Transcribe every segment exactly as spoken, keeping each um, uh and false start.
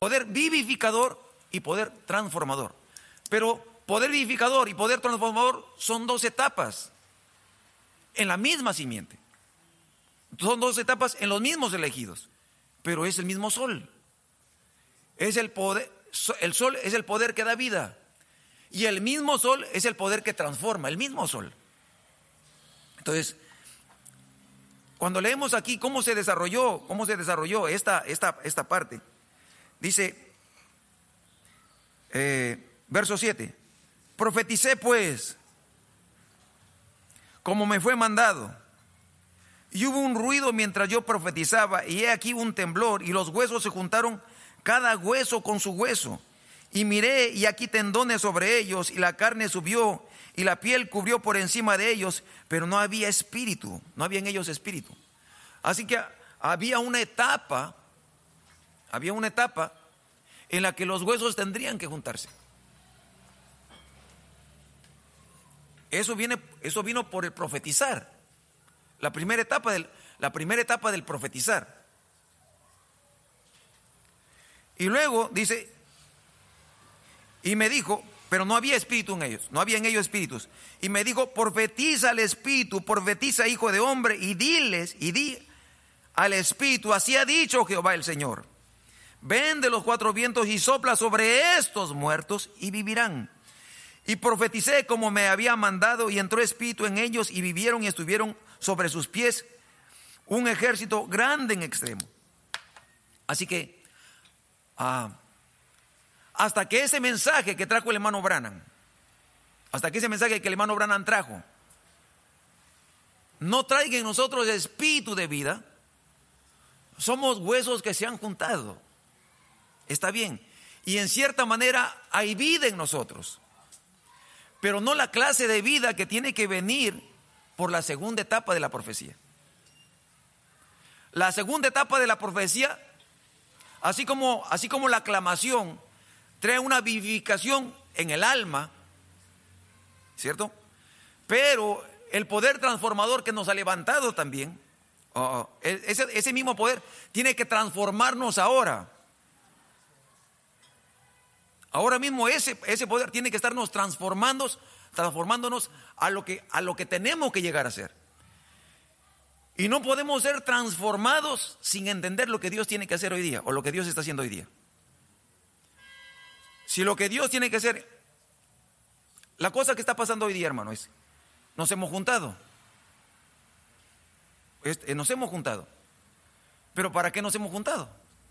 poder vivificador y poder transformador. Pero poder vivificador y poder transformador son dos etapas en la misma simiente. Son dos etapas en los mismos elegidos, pero es el mismo sol. Es el poder, el sol es el poder que da vida, y el mismo sol es el poder que transforma, el mismo sol. Entonces, cuando leemos aquí cómo se desarrolló, cómo se desarrolló esta, esta, esta parte, dice, eh, verso siete, profeticé pues, como me fue mandado. Y hubo un ruido mientras yo profetizaba, y he aquí un temblor, y los huesos se juntaron, cada hueso con su hueso. Y miré, y aquí tendones sobre ellos, y la carne subió, y la piel cubrió por encima de ellos, pero no había espíritu, no había en ellos espíritu. Así que había una etapa, había una etapa en la que los huesos tendrían que juntarse. Eso viene, eso vino por el profetizar. La primera etapa del, la primera etapa del profetizar. Y luego dice, y me dijo, pero no había espíritu en ellos, no había en ellos espíritus. Y me dijo, profetiza al espíritu, profetiza, hijo de hombre, y diles, y di al espíritu, así ha dicho Jehová el Señor. Ven de los cuatro vientos y sopla sobre estos muertos y vivirán. Y profeticé como me había mandado, y entró espíritu en ellos, y vivieron y estuvieron sobre sus pies un ejército grande en extremo. Así que ah, hasta que ese mensaje que trajo el hermano Branham, hasta que ese mensaje que el hermano Branham trajo no traiga en nosotros espíritu de vida, somos huesos que se han juntado. Está bien, y en cierta manera hay vida en nosotros, pero no la clase de vida que tiene que venir por la segunda etapa de la profecía. La segunda etapa de la profecía, así como, así como la aclamación trae una vivificación en el alma, ¿cierto? Pero el poder transformador que nos ha levantado también, oh, ese, ese mismo poder tiene que transformarnos ahora. Ahora mismo ese, ese poder tiene que estarnos transformando, transformándonos a lo que, a lo que tenemos que llegar a ser. Y no podemos ser transformados sin entender lo que Dios tiene que hacer hoy día, o lo que Dios está haciendo hoy día. Si lo que Dios tiene que hacer, la cosa que está pasando hoy día, hermano, es, nos hemos juntado. Es, nos hemos juntado. ¿Pero para qué nos hemos juntado?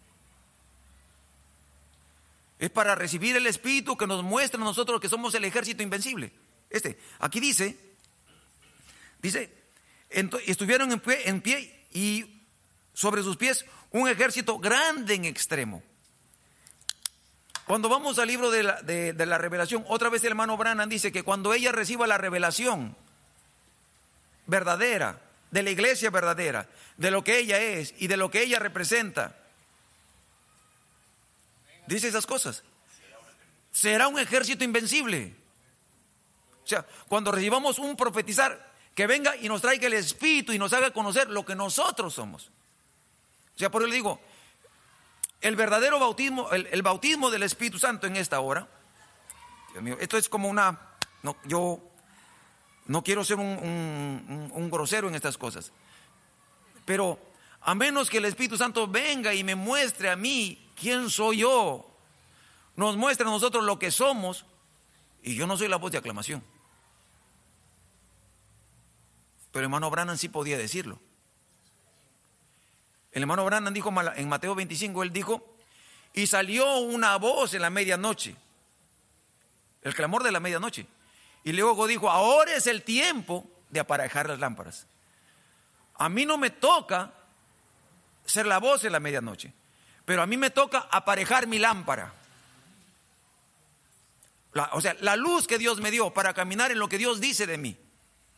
Es para recibir el Espíritu que nos muestra a nosotros que somos el ejército invencible. Este, aquí dice, dice, estuvieron en pie, en pie y sobre sus pies un ejército grande en extremo. Cuando vamos al libro de la, de, de la revelación, otra vez el hermano Branham dice que cuando ella reciba la revelación verdadera, de la iglesia verdadera, de lo que ella es y de lo que ella representa, dice esas cosas, será un ejército invencible. O sea, cuando recibamos un profetizar, que venga y nos traiga el Espíritu y nos haga conocer lo que nosotros somos. O sea, por eso le digo, el verdadero bautismo, el, el bautismo del Espíritu Santo en esta hora, Dios mío, esto es como una, no, yo no quiero ser un, un, un, un grosero en estas cosas, pero a menos que el Espíritu Santo venga y me muestre a mí quién soy yo, nos muestre a nosotros lo que somos, y yo no soy la voz de aclamación. Pero el hermano Branham sí podía decirlo. El hermano Branham dijo en Mateo veinticinco, él dijo, y salió una voz en la medianoche, el clamor de la medianoche, y luego dijo, ahora es el tiempo de aparejar las lámparas. A mí no me toca ser la voz en la medianoche, pero a mí me toca aparejar mi lámpara. La, o sea, la luz que Dios me dio para caminar en lo que Dios dice de mí.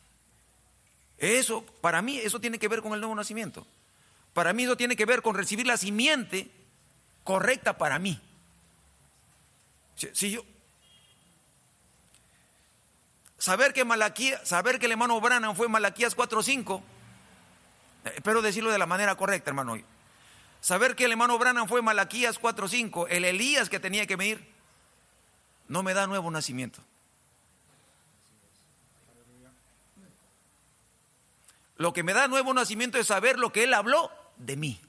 Eso, para mí, eso tiene que ver con el nuevo nacimiento. Para mí eso tiene que ver con recibir la simiente correcta para mí. Si, si yo saber que Malaquías, saber que el hermano Branham fue Malaquías cuatro cinco, espero decirlo de la manera correcta, hermano. saber que el hermano Branham fue Malaquías cuatro cinco, el Elías que tenía que venir, no me da nuevo nacimiento. Lo que me da nuevo nacimiento es saber lo que él habló de mí.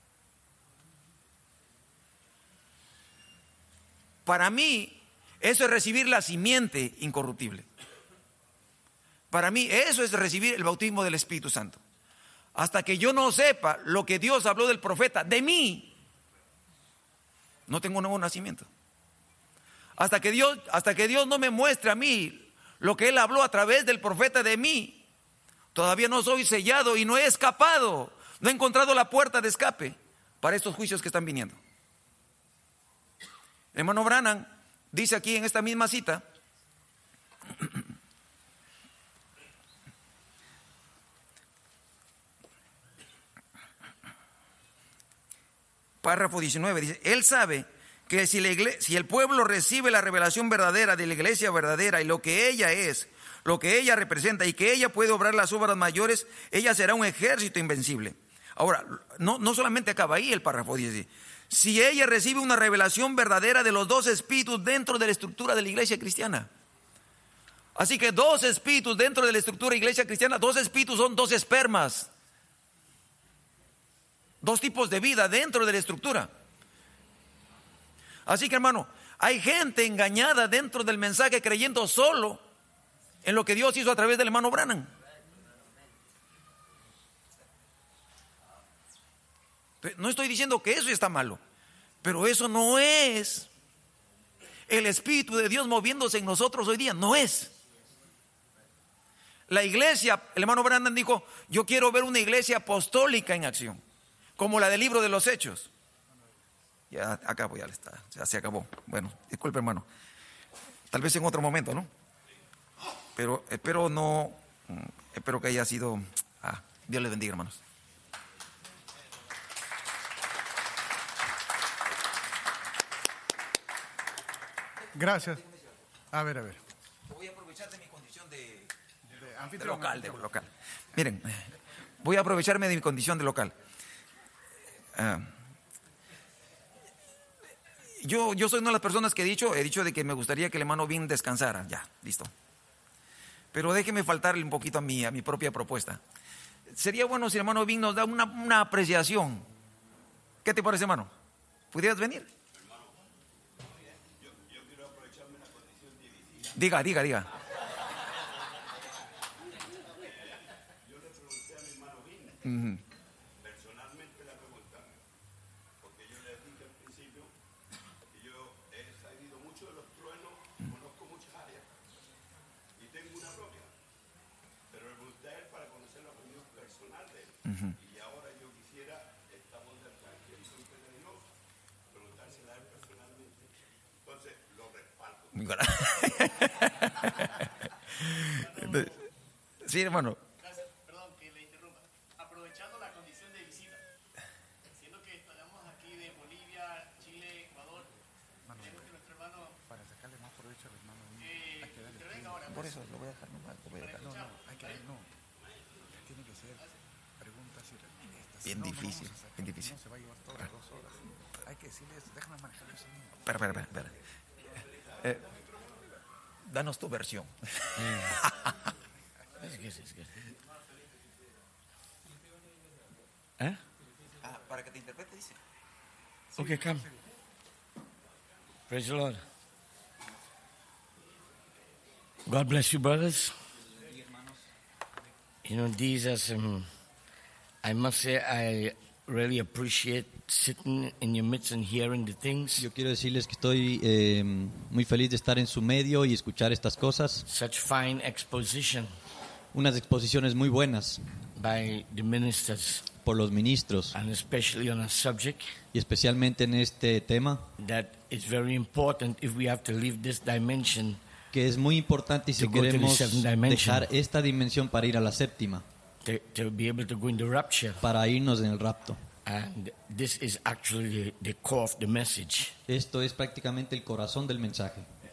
Para mí, eso es recibir la simiente incorruptible. Para mí, eso es recibir el bautismo del Espíritu Santo. Hasta que yo no sepa lo que Dios habló del profeta de mí, no tengo nuevo nacimiento. Hasta que Dios, hasta que Dios no me muestre a mí lo que Él habló a través del profeta de mí, todavía no soy sellado y no he escapado, no he encontrado la puerta de escape para estos juicios que están viniendo. El hermano Branham dice aquí en esta misma cita, párrafo diecinueve, dice, él sabe que si, la iglesia, si el pueblo recibe la revelación verdadera de la iglesia verdadera y lo que ella es, lo que ella representa y que ella puede obrar las obras mayores, ella será un ejército invencible. Ahora, no, no solamente acaba ahí el párrafo, dice, si ella recibe una revelación verdadera de los dos espíritus dentro de la estructura de la iglesia cristiana. Así que dos espíritus dentro de la estructura de la iglesia cristiana, dos espíritus son dos espermas. Dos tipos de vida dentro de la estructura. Así que, hermano, hay gente engañada dentro del mensaje creyendo solo en lo que Dios hizo a través del hermano Branham. No estoy diciendo que eso está malo, pero eso no es el Espíritu de Dios moviéndose en nosotros hoy día. No es. La iglesia, el hermano Branham dijo, yo quiero ver una iglesia apostólica en acción, como la del libro de los Hechos. Ya acabo, ya está, ya se acabó. Bueno, disculpe, hermano. Tal vez en otro momento, ¿no? Pero espero no, espero que haya sido. Ah, Dios les bendiga, hermanos. Gracias. A ver, a ver. Voy a aprovechar de mi condición de, de anfitrión, de local, de local. Miren, voy a aprovecharme de mi condición de local. Uh, yo, yo soy una de las personas que he dicho, he dicho de que me gustaría que el hermano Vin descansara. Ya, listo. Pero déjeme faltarle un poquito a mi, a mi propia propuesta. Sería bueno si el hermano Vin nos da una, una apreciación. ¿Qué te parece, hermano? ¿Pudieras venir? Diga, diga, diga. Yo le pregunté a mi hermano Vin, Uh-huh. personalmente la pregunta, porque yo le dije al principio que yo he sabido mucho de los truenos, conozco muchas áreas y tengo una propia, pero le pregunté a él para conocer la opinión personal de él. Uh-huh. Y ahora yo quisiera, estamos que hizo usted de Dios, preguntársela a él personalmente. Entonces lo respaldo. Sí, hermano. Gracias, perdón que le interrumpa. Aprovechando la condición de visita, siendo que estamos aquí de Bolivia, Chile, Ecuador, queremos que nuestro hermano Para sacarle más provecho al hermano. eh, hay que darle intervenga ahora. Por eso lo voy a dejar nomás, lo voy a dejar. No, no, hay que no. Tiene que ser preguntas y respuestas. Bien No, no difícil, vamos a sacar, bien difícil. No se va a llevar todas las dos horas. Hay que decirles, déjame manejar eso mismo. Espera, espera, espera. Eh, danos tu versión. Huh? Ah, para que te interprete, dice. Okay, come. Praise the Lord. God bless you, brothers. You know, these are some, I must say, I really appreciate sitting in your midst and hearing the things. Yo quiero decirles que estoy eh, muy feliz de estar en su medio y escuchar estas cosas. Such fine exposition Unas exposiciones muy buenas by the ministers, por los ministros and especially on a subject y especialmente en este tema that is very important if we have to leave this dimension que es muy importante y si To go to the queremos seventh dimension. dejar esta dimensión para ir a la séptima, to, to be able to go in the rapture. para irnos en el rapto. And this is actually the, the core of the message. Esto es prácticamente el corazón del mensaje.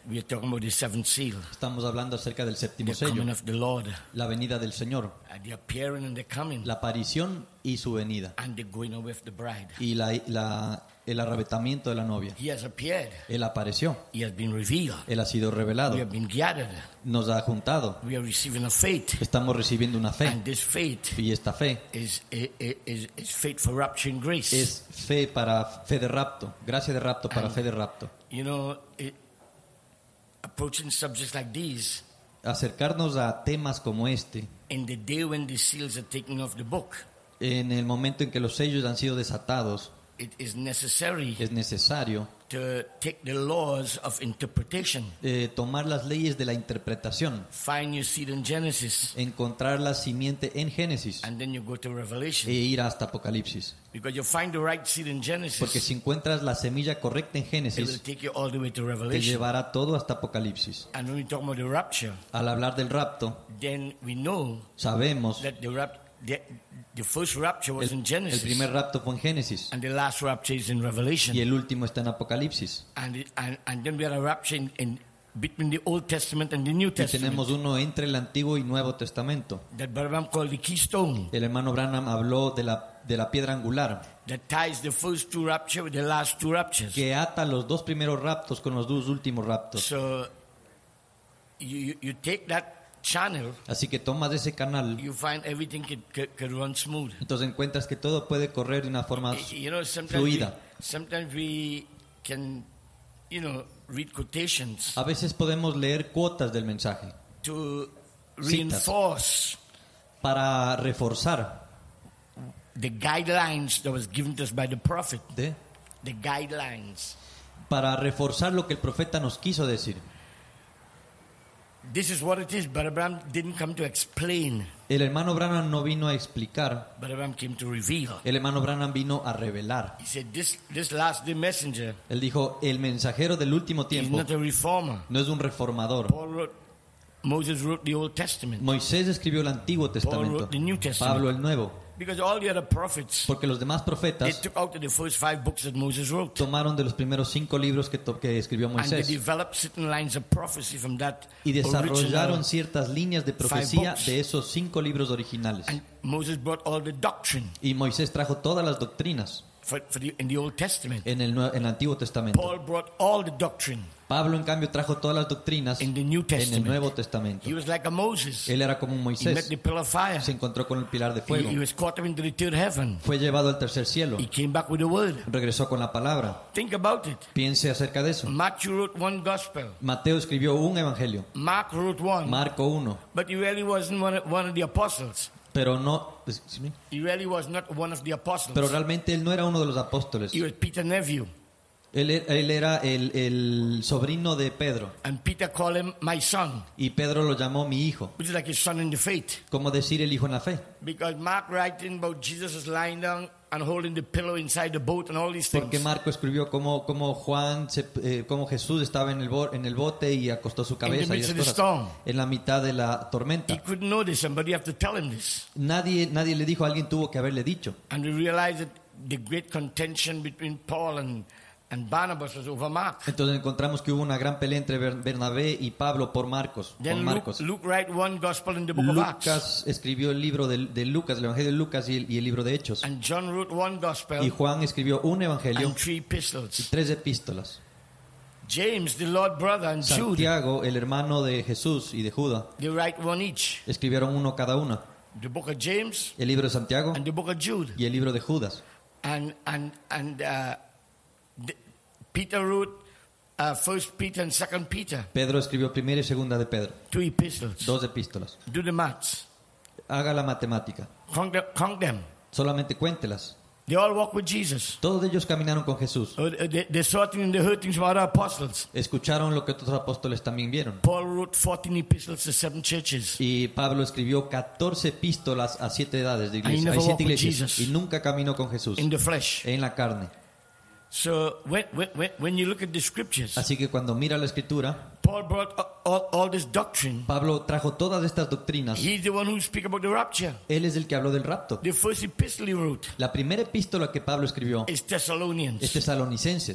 We are talking about the seventh seal, Estamos hablando acerca del séptimo the coming sello, of the Lord, la venida del Señor, uh, the appearing and the coming, la aparición y su venida, and the going away of the bride. y la, la- el arrebatamiento de la novia. He has appeared. Él apareció, He has been revealed. Él ha sido revelado, We have been gathered. nos ha juntado, We are receiving a faith, estamos recibiendo una fe, and this faith y esta fe is is, is, is faith for rapture and grace. es fe para fe de rapto, gracia de rapto para fe de rapto. You know, it, approaching subjects like these Acercarnos a temas como este, in the day when the seals are taken off the book, en el momento en que los sellos han sido desatados, it is necessary es necesario to take the laws of interpretation. eh, tomar las leyes de la interpretación, Find your seed in Genesis, encontrar la simiente en Génesis and then you go to e Revelation. ir hasta Apocalipsis. Because you find the right seed in Porque Genesis, si encuentras la semilla correcta en it will Génesis, take you all the way to te Revelation. llevará todo hasta Apocalipsis. And when we talk about the rapture, Al hablar del rapto, then we know sabemos that the rap, the, the first rapture was el, in el Genesis, primer rapto fue en Génesis and the last rapture is in Revelation. y el último está en Apocalipsis. And, it, and and then we had a rapture in, in between the Old Testament and the New Y tenemos Testament uno entre el Antiguo y Nuevo Testamento. that Balaam called the keystone, El hermano Branham habló de la, de la piedra angular, that ties the first two rapture with the last two raptures. que ata los dos primeros raptos con los dos últimos raptos. So you, you you take that channel, Así que tomas ese canal, you find everything could, could, could run smooth. entonces encuentras que todo puede correr de una forma Y- You know, sometimes we, fluida. sometimes we can, you know, read quotations A veces podemos leer cuotas del mensaje to Citas. reinforce para reforzar the guidelines that was given to us by the prophet. ¿de? The guidelines. para reforzar lo que el profeta nos quiso decir. This is what it is. But Abraham didn't come to explain. El hermano Branham no vino a explicar, But Abraham came to reveal. el hermano Branham vino a revelar. He said, this, this last day messenger Él dijo, el mensajero del último is tiempo not a reformer. no es un reformador. Paul wrote, Moses wrote the Old Testament. Moisés escribió el Antiguo Testamento, wrote the New Testament. Pablo el Nuevo, Because all the other prophets, porque los demás they profetas took out the first five books that Moses wrote. tomaron de los primeros cinco libros que, to- que escribió And they Moisés developed certain lines of prophecy from that y desarrollaron original. ciertas líneas de five profecía books. de esos cinco libros originales. And Moses brought all the doctrine Y Moisés trajo todas las doctrinas for, for the, in the Old Testament. en el, Nue- en el Antiguo Testamento. Paul brought all the doctrine Pablo, en cambio, trajo todas las doctrinas in the New en el Testament. Nuevo Testamento. He was like a Moses. Él era como un He met Moisés, the pillar of fire. se encontró con el pilar de He, fuego, he was caught up into the third heaven. fue llevado al tercer cielo, He came back with the word. regresó con la palabra. Think about it. Piense acerca de eso. Matthew wrote one gospel. Mateo escribió un evangelio, Mark wrote one. Marco uno, But he really wasn't one of, one of the apostles. pero no, excuse me, He really was not one of the apostles. pero realmente él no era uno de los apóstoles. He was Peter's nephew. Él, e- él era el, el sobrino de Pedro And Peter called him my son, y Pedro lo llamó mi hijo, which is like his son in the faith. como decir el hijo en la fe. Because Mark writing about Jesus is lying down and holding the pillow inside the boat and all these things. Porque Marco escribió cómo, cómo Juan, se- eh, cómo Jesús estaba en el, bo- en el bote y acostó su cabeza y midst esas of the cosas, storm. en la mitad de la He tormenta. couldn't know this, somebody have to tell him this. Nadie, nadie le dijo, alguien tuvo que haberle dicho. And we realize that the great contention between Paul and, and Barnabas was over Mark. Entonces encontramos que hubo una gran pelea entre Ber- Bernabé y Pablo por Marcos, Then con Luke, Marcos. Luke write one gospel in the book of Acts. Lucas escribió el libro de, de Lucas, el evangelio de Lucas y el, y el libro de Hechos. And John wrote one Y gospel Juan escribió un evangelio and three y epistles. tres epístolas. James, the Lord brother, and Jude, Santiago, el hermano de Jesús y de Judá, they write one each. escribieron uno cada uno. The book of James El libro de Santiago and the book of Jude. y el libro de Judas. And and and uh, the, Peter wrote uh, First Peter and Second Peter, Pedro escribió primera y segunda de Pedro, two epistles. dos epístolas. Do the maths. Haga la matemática, Count them. Count them. solamente cuéntelas. They all walk with Jesus. Todos ellos caminaron con Jesús. Uh, They, they saw things and they heard things from other apostles. Escucharon lo que otros apóstoles también vieron. Paul wrote fourteen epistles to seven churches. Y Pablo escribió catorce epístolas a siete edades de And he iglesia, never hay siete walked with iglesias, Jesus. y nunca caminó con Jesús In the flesh. en la carne. So when, when, when you look at the scriptures, Así que cuando mira la escritura, Paul brought all, all this doctrine. Pablo trajo todas estas doctrinas. He's the one who speak about the rapture. Él es el que habló del rapto. The first epistle he wrote La primera epístola que Pablo escribió is Thessalonians. es Tesalonicenses.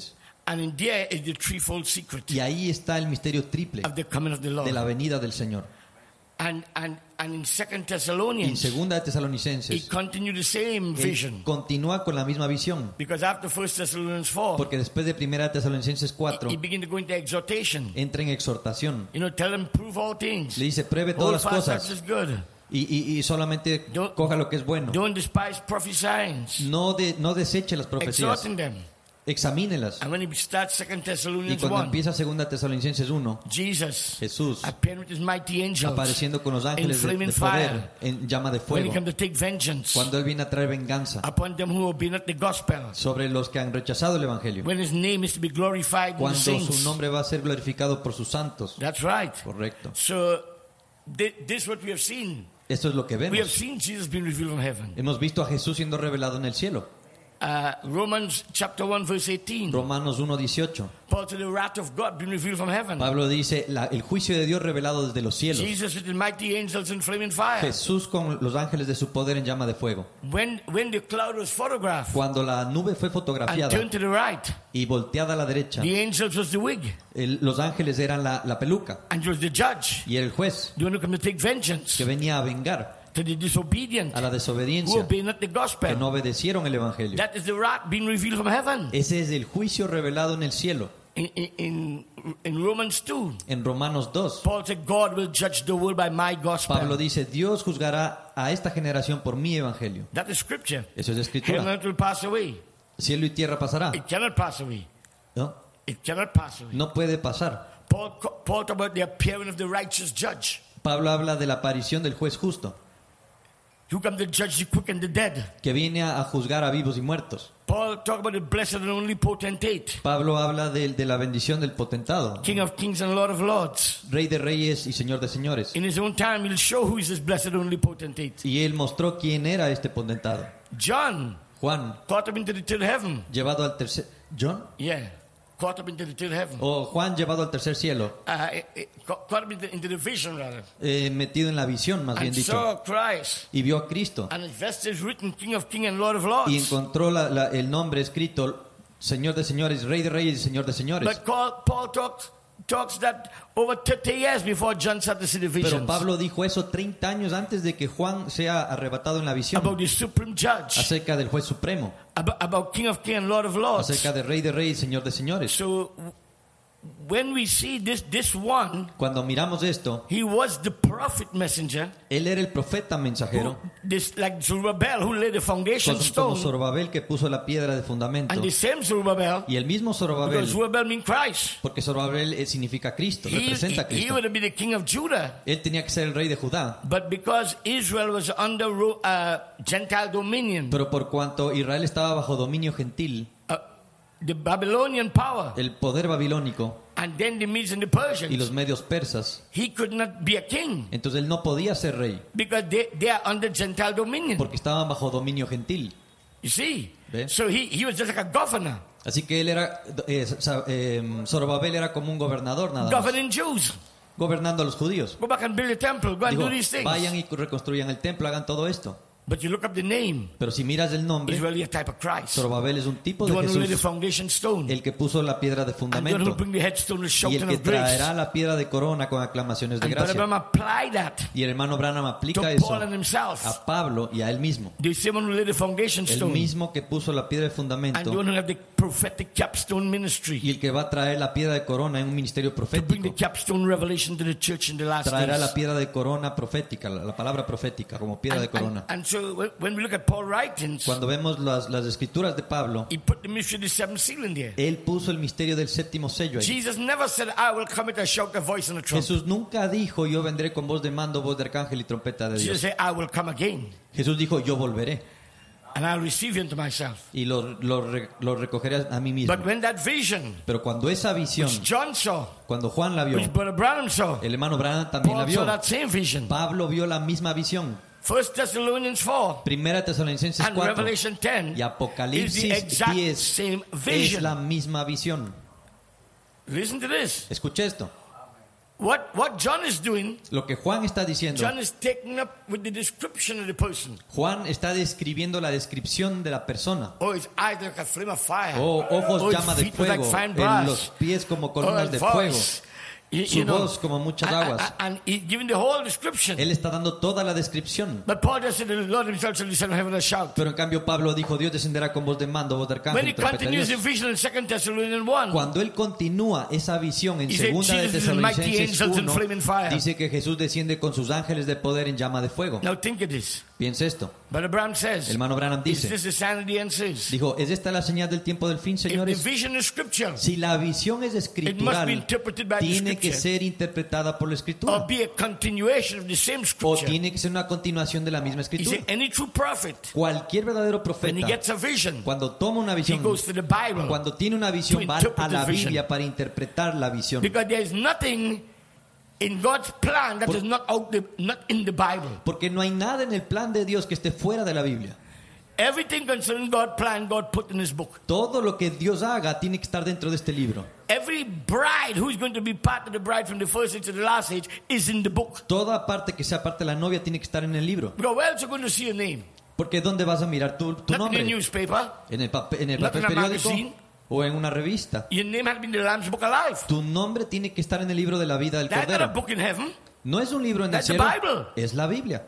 And in there is the threefold secret Y ahí está el misterio triple of the coming of the Lord. de la venida del Señor. And, and, and in Second Y en Thessalonians, segunda de he Tesalonicenses, continued the same él vision. continúa con la misma visión. Because after First Thessalonians four, Porque después de primera de Tesalonicenses cuatro, he began to go into exhortation. entra en exhortación. You know, tell them, prove all things. Le dice, pruebe Hold todas las fast that cosas is good. y, y, y solamente Don't- coja lo que es bueno. Don't despise prophesyings. No, de, no deseche las profecías, Exhorting them. examínelas. And when he starts Second Y Thessalonians cuando one, empieza segunda Tesalonicenses uno, Jesus Jesús appearing with his mighty angels apareciendo con los ángeles in de, flaming de fire, poder en llama de when fuego, he come to take vengeance cuando Él viene a traer venganza upon them who have been at the gospel, sobre los que han rechazado el Evangelio, when his name is to be glorified in the cuando su saints. nombre va a ser glorificado por sus santos. That's right. Correcto. So thi- this is what we have seen. Esto es lo que We have vemos. seen Jesus being revealed from heaven. Hemos visto a Jesús siendo revelado en el cielo. Uh, Romans chapter one verse eighteen. Romanos uno dieciocho. Paul to the wrath of God being revealed from heaven. Pablo dice, la- el juicio de Dios revelado desde los cielos. Jesus with the mighty angels in flaming fire. Jesús con los ángeles de su poder en llama de fuego. When when the cloud was photographed Cuando la nube fue and fotografiada turned to the right, y volteada a la derecha, the angels was the wig el- los ángeles eran la, la peluca and it was the judge, y era el juez the one who come to take vengeance que venía a vengar to the disobedient a la who desobediencia, obey not the que gospel. no obedecieron el Evangelio. That is the wrath being revealed from heaven. Ese es el juicio revelado en el cielo. In, in, in Romans two, En Romanos dos, Paul said, God will judge the world by my gospel. Pablo dice, Dios juzgará a esta generación por mi Evangelio. That is scripture. Eso es Heaven and escritura. earth will pass away. Cielo y tierra pasará, It cannot pass away. ¿no? It cannot pass away. No puede pasar. Paul, Paul talked about the appearing of the righteous judge, Pablo habla de la aparición del juez justo, who come to judge the quick and the dead. que viene a a juzgar a vivos y muertos. Paul talked about the blessed and only potentate, Pablo habla de, de la bendición del potentado, King of kings and Lord of lords. Rey de reyes y Señor de señores. In his own time, he'll show who is this blessed and only potentate. Y él mostró quién era este potentado. John Juan, caught him into the third heaven. llevado al tercer... ¿John? Yeah, caught him into the third heaven. O Juan llevado al tercer cielo, Uh, eh, eh, ca- caught him into, into the vision, rather. eh, metido en la visión, más bien And dicho, saw Christ. y vio a Cristo. And his vesture is written, King of kings and Lord of Y lords. encontró la- la- el nombre escrito, Señor de señores, Rey de reyes y Señor de señores. But Paul, Paul talks, talks that over thirty years before John started to see the Pero visions Pablo dijo eso treinta años antes de que Juan sea arrebatado en la visión, about the supreme judge, acerca del juez supremo, about, about King of kings and Lord of lords. acerca del Rey de reyes y Señor de señores. So when we see this, this one, Cuando miramos esto, he was the prophet messenger, él era el profeta who, mensajero, this like Zerubbabel who laid the foundation como, como stone, Zorobabel que puso la piedra de fundamento, and the same Zerubbabel, y el mismo because Zorobabel, Zerubbabel means Christ. porque Zorobabel eh, significa Cristo, He, representa a he, he Cristo. would be the king of Judah. Él tenía que ser el rey de Judá, But because Israel was under Ro- uh, Gentile dominion, pero por cuanto Israel estaba bajo dominio gentil, uh, the Babylonian power, el poder babilónico and then the Medes and the y los Persians, medios persas, he could not be a king entonces él no podía ser rey, because they, they are under Gentile dominion. porque estaban bajo dominio gentil. You see? Ve? So he, he was just like a governor, Así que él era, eh, Sa- eh, Zorobabel era como un gobernador nada más, governing Jews. gobernando a los judíos. Go back and build a temple, go and Dijo, do these things. vayan y reconstruyan el templo, hagan todo esto. But you look up the name, Pero si miras el nombre, it's really a type of Christ. Zorobabel es un tipo The de one who laid the Jesús, foundation stone, el que puso la piedra de and the one who fundamento bring the headstone with y el shouting que of grace. traerá la piedra de corona con aclamaciones de And Brother gracia. Branham applied that Y el hermano Branham to aplica eso Paul and himself. a Pablo y a él mismo. The same one who laid the foundation El stone, mismo que puso la piedra de and the fundamento one who have the prophetic capstone y ministry el que va a traer la piedra de corona en un ministerio to bring the profético. capstone revelation to the church in the last Traerá la days. piedra de corona profética, la, la palabra profética como piedra de And, and, corona. and so when- when we look at Paul's writings, Cuando vemos las, las escrituras de Pablo, he put the mystery of the seventh seal in there. él puso el misterio del séptimo sello ahí. Jesus never said, I will come with a shout, a voice, and a trumpet. Jesús nunca dijo, yo vendré con voz de mando, voz de arcángel y trompeta de Jesus Dios. said, I will come again, Jesús dijo, yo volveré and I'll receive you into myself. y lo, lo, re- lo recogeré a mí mismo. But when that vision, Pero cuando esa visión, which John saw, cuando Juan la vio, which Brother Branham saw, el hermano Branham también la Paul saw vio, that same vision. Pablo vio la misma visión. First Thessalonians four Primera Tesalonicenses and cuatro Revelation ten y is the Apocalipsis exact diez same es vision. la misma visión. Listen to this. Escuche esto. What, what John is doing, Lo que Juan está diciendo, John is taking up with the description of the person. Juan está describiendo la descripción de la persona. Oh, his eyes like a flame of fire. Oh, ojos Oh, his llama de feet were like fuego, fine en brass. los pies como Oh, columnas his de voice. fuego, You, su you know, voz como muchas and, aguas. and, and he's giving the whole description. Él está dando toda la descripción. But Paul just said, the Lord himself shall descend from heaven and shout. Pero en cambio Pablo dijo, Dios descenderá con voz de mando, voz de When arcángel he y trompeta de continues the Dios. vision in Second Thessalonians one, Cuando él continúa esa visión en He said, segunda de Jesus is mighty Tesalonicenses angels in uno, flaming fire. dice que Jesús desciende con sus ángeles de poder en llama de fuego. now think of this. Piensa esto. But Abraham says, El hermano Branham is dice, this the sign of the end says? dijo, ¿es esta la señal del tiempo del fin, If the señores? vision is scripture, Si la visión es it must be escritural, interpreted by the tiene que scripture, ser interpretada por la or escritura. be a continuation of the same O scripture. tiene que ser una continuación de la misma He escritura. said, any true prophet, Cualquier verdadero when he profeta, gets a vision, cuando toma una he visión, goes to the Bible. cuando tiene una visión, va a la Biblia para interpretar la visión. Because there is nothing in God's plan that Por- is not out the, not in the Bible. Porque no hay nada en el plan de Dios que esté fuera de la Biblia. Everything concerning God's plan, God put in His book. Todo lo que Dios haga tiene que estar dentro de este libro. Every bride who is going to be part of the bride from the first age to the last age is in the book. Toda parte que sea parte de la novia tiene que estar en el libro. Because where else are you going to see your name? Porque ¿dónde vas a mirar tu, tu Not in a nombre? newspaper. ¿En el, papel, en el Not papel in a periódico? magazine. ¿O en una revista? Your name has been in the Lamb's Book of Life. Tu nombre tiene que estar en el libro de la vida del That's not a Cordero. book in heaven. No es un libro en el That's the cielo, Bible. es la Biblia.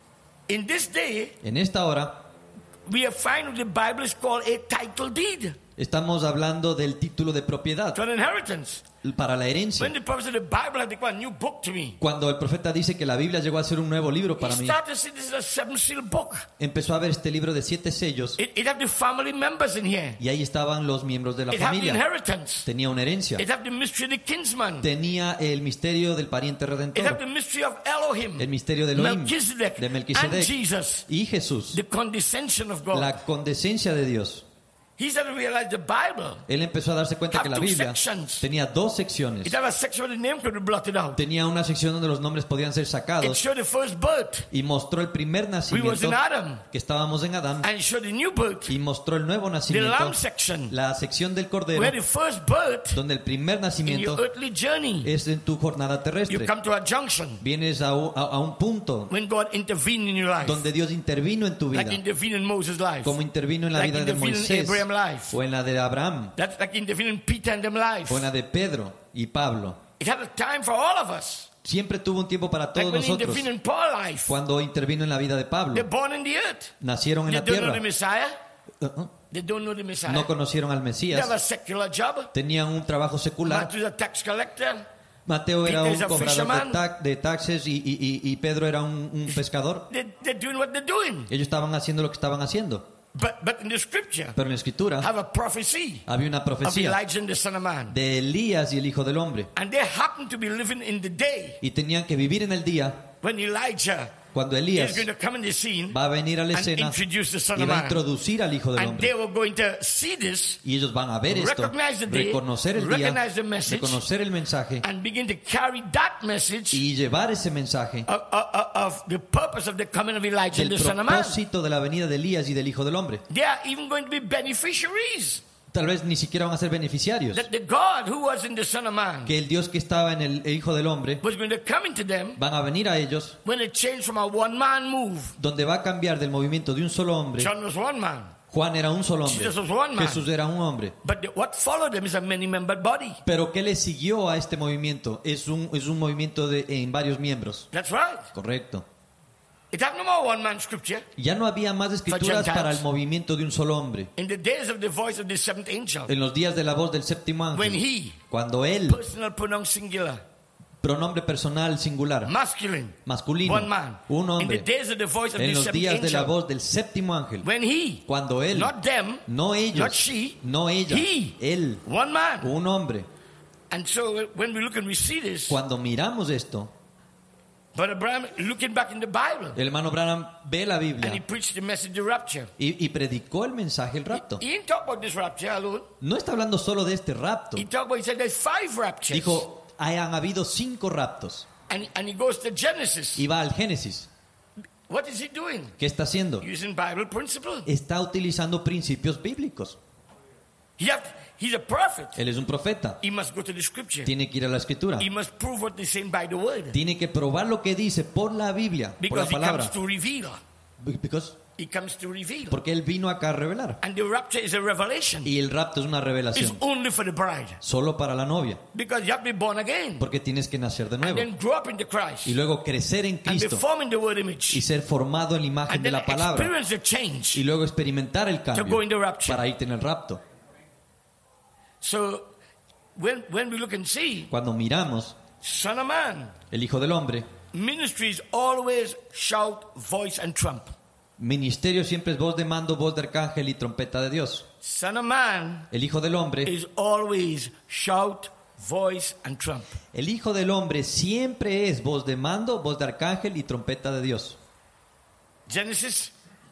In this day, En esta hora we are finding the Bible is called a title deed. estamos hablando del título de propiedad It's an inheritance. para la herencia. When the prophet said the Bible had become a new book to me, Cuando el profeta dice que la Biblia llegó a ser un nuevo libro he para mí, started to see this is a seven seal book. empezó a ver este libro de siete sellos It, it had the family members in here. y ahí estaban los miembros de la It had the familia. inheritance. Tenía una herencia. It had the mystery of the kinsman. Tenía el misterio del pariente It had redentor, the mystery of Elohim, el misterio de Elohim, Melchizedek, de and Melquisedec Jesus, y Jesús, the condescension of God. la condescencia de Dios. He started to realize the Bible. Él empezó a darse cuenta Have que la two Biblia sections. tenía dos secciones. It had a section where the name could be blotted out. Tenía una sección donde los nombres podían ser It sacados showed the first birth, y mostró el primer we was nacimiento, in Adam, que estábamos en Adán, and it showed the new birth, y mostró el nuevo the nacimiento, lamb section, la sección del where Cordero, the first birth donde el primer in your nacimiento earthly journey, es en tu jornada you terrestre. come to a junction Vienes a un, a- a un punto when God intervened in your life, donde Dios intervino en tu vida, like intervened in Moses' life, como intervino en la like vida de intervened in Moisés Abraham's life, o en la de Abraham that's like intervened in Peter and them life. o en la de Pedro y Pablo. It had a time for all of us, Siempre tuvo un tiempo para like todos when he nosotros. intervened in Paul's life. Cuando intervino en la vida de Pablo, They're born in the earth. nacieron en They la don't know the tierra, Messiah. Uh-uh. They don't know the Messiah. no conocieron al They have a Mesías, secular job. tenían un trabajo secular. Matthew's a tax collector. Mateo era Peter un is a cobrador fisherman. de, ta- de taxes y, y- y- y Pedro era un, un pescador. They, they're doing what they're doing. Ellos estaban haciendo lo que estaban haciendo. But, but in the scripture, Pero en la escritura have a prophecy había una of profecía Elijah and the Son of Man. de Elías y el Hijo del Hombre. And they happen to be living in the day Y tenían que vivir en el día when Elijah cuando is Elías going to come in the scene va a venir a la and escena introduce the Son y of va a Man. introducir al Hijo del And they Hombre. were going to see this Y ellos van a ver esto, recognize the day, reconocer el día, recognize the message, reconocer el mensaje and begin to carry that message y llevar ese mensaje of, of, of the purpose of the coming of Elijah and del the Son of Man. propósito de la venida de Elías y del Hijo del Hombre. They are even going to be beneficiaries. Tal vez ni siquiera van a ser beneficiarios. That the God who was in the Son of Man Que el Dios que estaba en el Hijo del Hombre was going to come into them van a venir a ellos, when it changed from a one-man move. donde va a cambiar del movimiento de un solo hombre. John was one man. Juan era un solo hombre, Jesus was one man. Jesús era un hombre. But the, what followed them is a many-membered body. Pero ¿qué le siguió a este movimiento? Es un, es un movimiento de, en varios miembros. That's right. Correcto. It had no more one-man scripture. Ya no había más escrituras Gentiles. para el movimiento de un solo hombre. In the days of the voice of the seventh angel, En los días de la voz del séptimo when ángel, he, cuando él, personal pronoun singular, pronombre personal singular, masculine, masculino, one man. un In the hombre, days of the voice of en the los seventh días de la angel, voz del séptimo ángel, when he, cuando él, not them, no not ellos, she, no ella, he, él, one man. un hombre. And so when we look and we see this, Cuando miramos esto, but Abraham looking back in the Bible, el hermano Branham ve la and he Biblia preached the message of the rapture. y, y predicó el mensaje del rapto. He didn't talk about this rapture alone. No está hablando solo de este rapto. He talked about, he said there's five raptures. Dijo, hayan habido cinco raptos. And, and he goes to Genesis. Y va al Génesis. What is he doing? ¿Qué está haciendo? Using Bible principle. Está utilizando principios bíblicos. He, have, He's a prophet. Él es un profeta. He must go to the scripture. Tiene que ir a la escritura. He must prove what they're saying by the word. Tiene que probar lo que dice por la Biblia, por Because la he palabra. comes to reveal. Because, He comes to reveal. porque Él vino acá a revelar. And the rapture is a revelation. Y el rapto es una It's revelación. only for the bride. Solo para la novia. Because you have to be born again. Porque tienes que nacer de And nuevo. then grow up into Christ. Y luego crecer en And be Cristo. formed in the word Y image. ser formado en la imagen And de then la palabra. experience the change. Y luego experimentar el To go cambio in the rapture. para irte en el rapto. So when, when we look and see, Cuando miramos Son of Man, el Hijo del Hombre, ministries always shout, voice, and trump. ministerio siempre es voz de mando, voz de arcángel y trompeta de Dios. Son of Man El Hijo del Hombre, is always shout, voice, and trump. el Hijo del Hombre siempre es voz de mando, voz de arcángel y trompeta de Dios. Genesis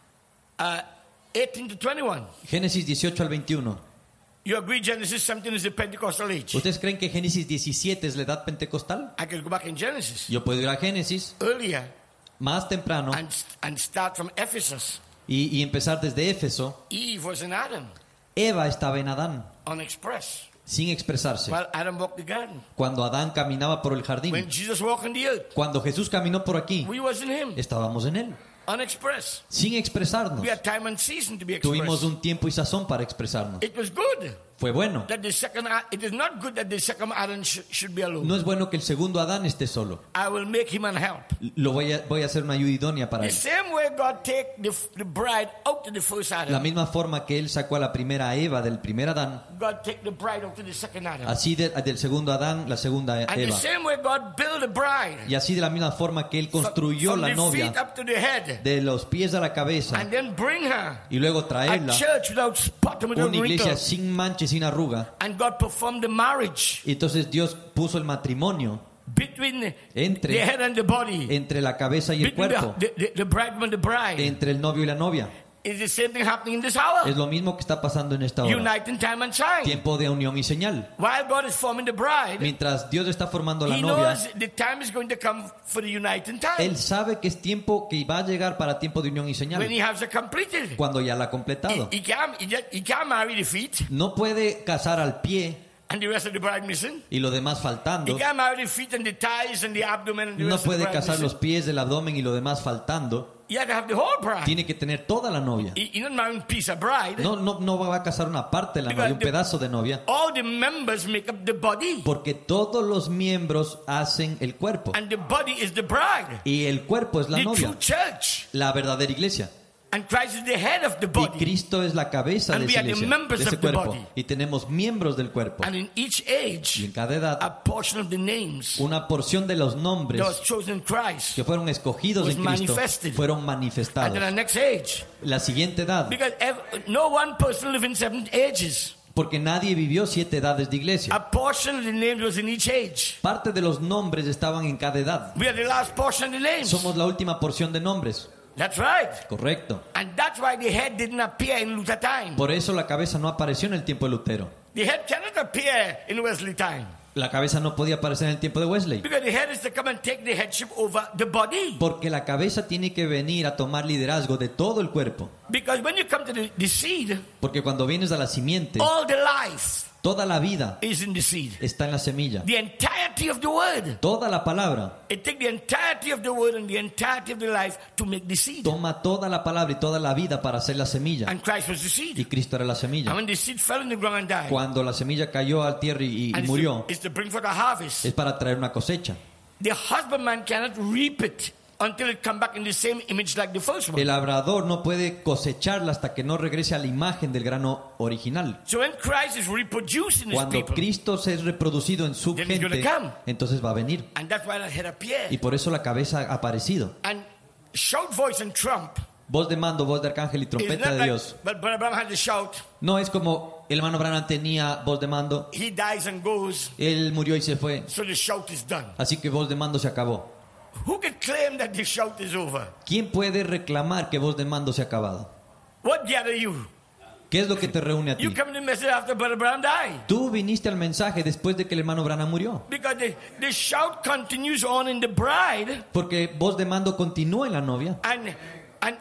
uh, eighteen to twenty-one. Génesis dieciocho al veintiuno. You agree Genesis seventeen is the Pentecostal age? ¿Ustedes creen que Génesis diecisiete es la edad pentecostal? I can go back in Genesis Yo puedo ir a Génesis earlier más temprano and, and start from Ephesus. y, y empezar desde Éfeso. Eve was in Adam, Eva estaba en Adán, unexpressed, sin expresarse. while Adam walked the garden. Cuando Adán caminaba por el jardín. When Jesus walked on the earth, Cuando Jesús caminó por aquí, we was in him, estábamos en Él, unexpressed. sin expresarnos. We had time and season to be Tuvimos expressed. un tiempo y sazón para expresarnos. It was good Fue bueno. that the second, A- it is not good that the second Adam sh- should be alone. No es bueno que el segundo Adán esté solo. I will make him an help. Lo voy a, voy a hacer una ayuda idónea para The él. same way God take the, the bride out of the first La Adam, misma forma que él sacó a la primera Eva del primer Adán, God take the bride out of the second Adam. así de- del segundo Adán, la segunda And the Eva. same way God built the bride Y así de la misma forma que él construyó from la the feet novia up to the head, de los pies a la cabeza and then bring her y luego a traerla church without spot and without una iglesia wrinkle. sin mancha y sin arruga. And God performed the marriage Y entonces Dios puso el matrimonio between the, Entre- the head and the body, entre la cabeza y el between cuerpo, the, the, the bridegroom and the bride. entre el novio y la novia. It's the same thing happening in this hour. Es lo mismo que está pasando en esta hora. Uniting time and sign. Tiempo de unión y señal. While God is forming the bride, Mientras Dios está formando la He novia, knows the time is going to come for the uniting time. Él sabe que es tiempo que va a llegar para tiempo de unión y When señal. He has it completed. Cuando ya la ha He, completado. he, can't, he, just- he can't marry the feet No puede casar al pie and the rest of the bride missing. y lo demás He faltando. can't marry the feet and the thighs and the abdomen and the No rest of the puede bride casar missing. los pies, el abdomen y lo demás faltando. You have to have the whole bride. Tiene que tener toda la novia. He, you're not marrying a piece of bride. No, no, no va a casar una parte de la novia, un pedazo de novia. All the members make up the body. Porque todos los miembros hacen el cuerpo. And the body is the bride. Y el cuerpo es la The novia, true church. la verdadera iglesia. And Christ is the head of the Y body. Cristo es la cabeza And de we esa are the iglesia, members de ese of the cuerpo. body. Y tenemos miembros del cuerpo. And in each Y age, en cada edad, a portion of the names una porción de los that nombres was chosen in Christ. que fueron escogidos was en Cristo manifested. fueron And manifestados. then the next age. La siguiente edad, Because ev- no one person lived in seven ages. porque nadie vivió siete edades de iglesia. A portion of the names was in each age. Parte de los nombres estaban en cada edad. We are the last portion of the names. Somos la última porción de nombres. That's right. Correcto. And that's why the head didn't appear in Luther time. Por eso la cabeza no apareció en el tiempo de Lutero. The head cannot appear in Wesley time. La cabeza no podía aparecer en el tiempo de Wesley. Because the head is to come and take the headship over the body. Porque la cabeza tiene que venir a tomar liderazgo de todo el cuerpo. Because when you come to the, the seed, Porque cuando vienes a la simiente, all the life toda la vida is in the seed. está en la semilla. The entirety of the word. Toda la palabra It takes the entirety of the word and the entirety of the life to make the seed. toma toda la palabra y toda la vida para hacer la semilla. And Christ was the Y seed. Cristo era la And semilla. when the seed fell in the ground and died, Cuando la semilla cayó al tierra y, y and it's murió, to, it's to bring forth a harvest. es para traer una cosecha. The husbandman cannot reap it until it come back in the same image like the first one. El labrador no puede cosecharla hasta que no regrese a la imagen del grano original. So when Christ is reproducing his Cuando people, Cristo se es reproducido en su Then he's gente, gonna come. entonces va a venir. and that's why that head appeared. Y por eso la cabeza ha aparecido. And shout, voice, and trump Voz de mando, voz de arcángel y is trompeta not de like, Dios. but Brother Abraham had to shout. No es como el hermano Branham tenía voz de mando, He dies and goes, él murió y se fue. so the shout is done. Así que voz de mando se acabó. Who can claim that the shout is over? ¿Quién puede reclamar que voz de mando se ha acabado? What gather you? ¿Qué es lo que te reúne a ti? You come to the message after Brother Abraham died. Tú viniste al mensaje después de que el hermano Branham murió. Because the, the shout continues on in the bride, Porque voz de mando continúa en la novia. and and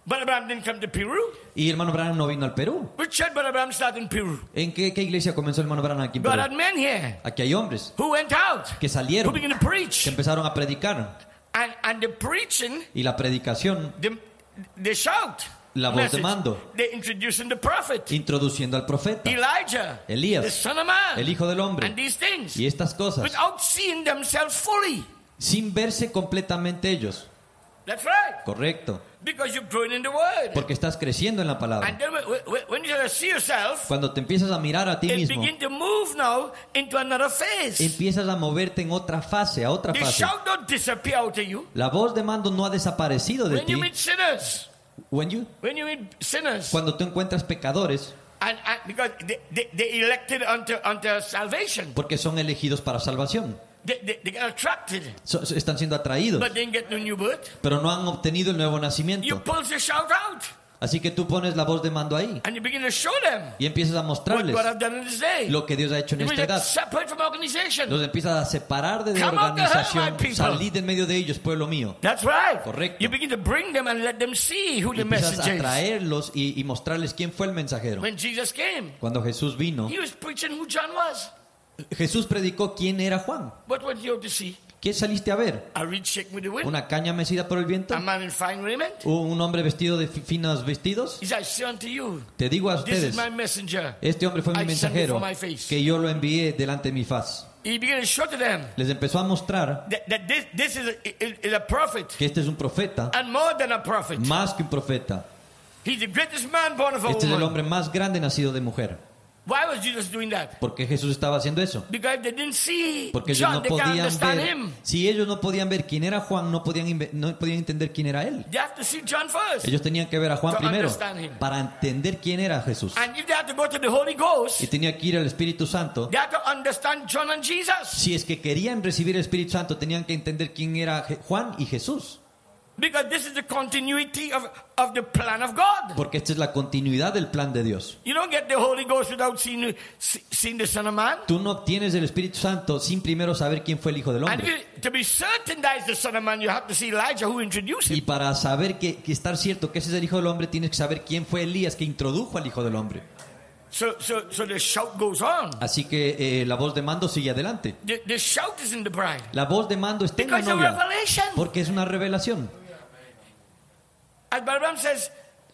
Brother Branham didn't come to Peru. Y el hermano Branham no vino al Perú. Which church Brother Branham started in Peru? ¿En qué, qué iglesia comenzó el hermano Branham aquí en God Perú? had men here Aquí hay hombres who went out, que who salieron, began to que preach. empezaron a predicar. And, and the preaching, Y la predicación, the, the shout, la voz de message, mando, they introducing the prophet, introduciendo al profeta, Elijah, Elías, the son of man, el Hijo del and Hombre, these things, y estas cosas, without seeing themselves fully. sin verse completamente ellos. That's right. Correcto. Because you're growing in the word. Porque estás creciendo en la palabra. And then when, when, when you see yourself, Cuando te empiezas a mirar a ti it mismo, begin to move now into another phase. empiezas a moverte en otra fase, a otra The fase. shout don't disappear out of you. La voz de mando no ha desaparecido de When you ti. meet sinners, When you, when you meet sinners, cuando tú encuentras pecadores, and, and because they, they, they elected unto, unto salvation, porque son elegidos para salvación, they, they, they get attracted, So- están siendo atraídos, but they didn't get no new birth. pero no han obtenido el nuevo You nacimiento. pulse the shout out, Así que tú pones la voz de mando ahí and you begin to show them y empiezas a what mostrarles God has done in this day. lo que Dios ha hecho en You esta begin to edad. separate from organization. Los empiezas a separar de la Come out the hell, organización. my people. Salid en medio de ellos, pueblo mío. That's right. Correcto. You begin to bring them and let them see who Y the empiezas message a is. traerlos y, y mostrarles quién fue el mensajero. When Jesus came, Cuando Jesús vino, he was preaching who John was. Jesús predicó quién era Juan. What went you out to see? ¿Qué saliste a ver? A reed shaken with the wind, ¿Una caña mecida por el viento? a man in fine raiment. ¿Un hombre vestido de fi- finos vestidos? He said, I say unto you, Te digo a this is ustedes, my messenger. este hombre fue mi I send mensajero, before my face. que yo lo envié delante de mi faz. He began to show to them Les empezó a mostrar that, that this, this is, a, is a prophet, que este es un profeta, and more than a prophet. más que un profeta. He's the greatest man born of a Este es el woman. hombre más grande nacido de mujer. Why was Jesus doing that? ¿Por qué Jesús estaba haciendo eso? Because they didn't see Porque ellos John, no they can't podían understand ver, him. si ellos no podían ver quién era Juan, no podían, inve- no podían entender quién era él. They have to see John first. Ellos tenían que ver a Juan To primero understand him. para entender quién era Jesús. And if they have to go to the Holy Ghost, Y tenía que ir al Espíritu Santo. they have to understand John and Jesus. Si es que querían recibir el Espíritu Santo, tenían que entender quién era Je- Juan y Jesús. Because this is the continuity of, of the plan of God. Porque esta es la continuidad del plan de Dios. You don't get the Holy Ghost without seeing, seeing the Son of Man. Tú no obtienes el Espíritu Santo sin primero saber quién fue el Hijo del And Hombre. if you- to be certain that is the Son of Man, you have to see Elijah who introduced Y him. para saber que, que estar cierto que ese es el Hijo del Hombre, tienes que saber quién fue Elías que introdujo al Hijo del Hombre. So, so, so the shout goes on. Así que eh, la voz de mando sigue adelante. The, the shout is in the bride. La voz de mando está en la Because of novia. revelation. Porque es una revelación. As Balaam says,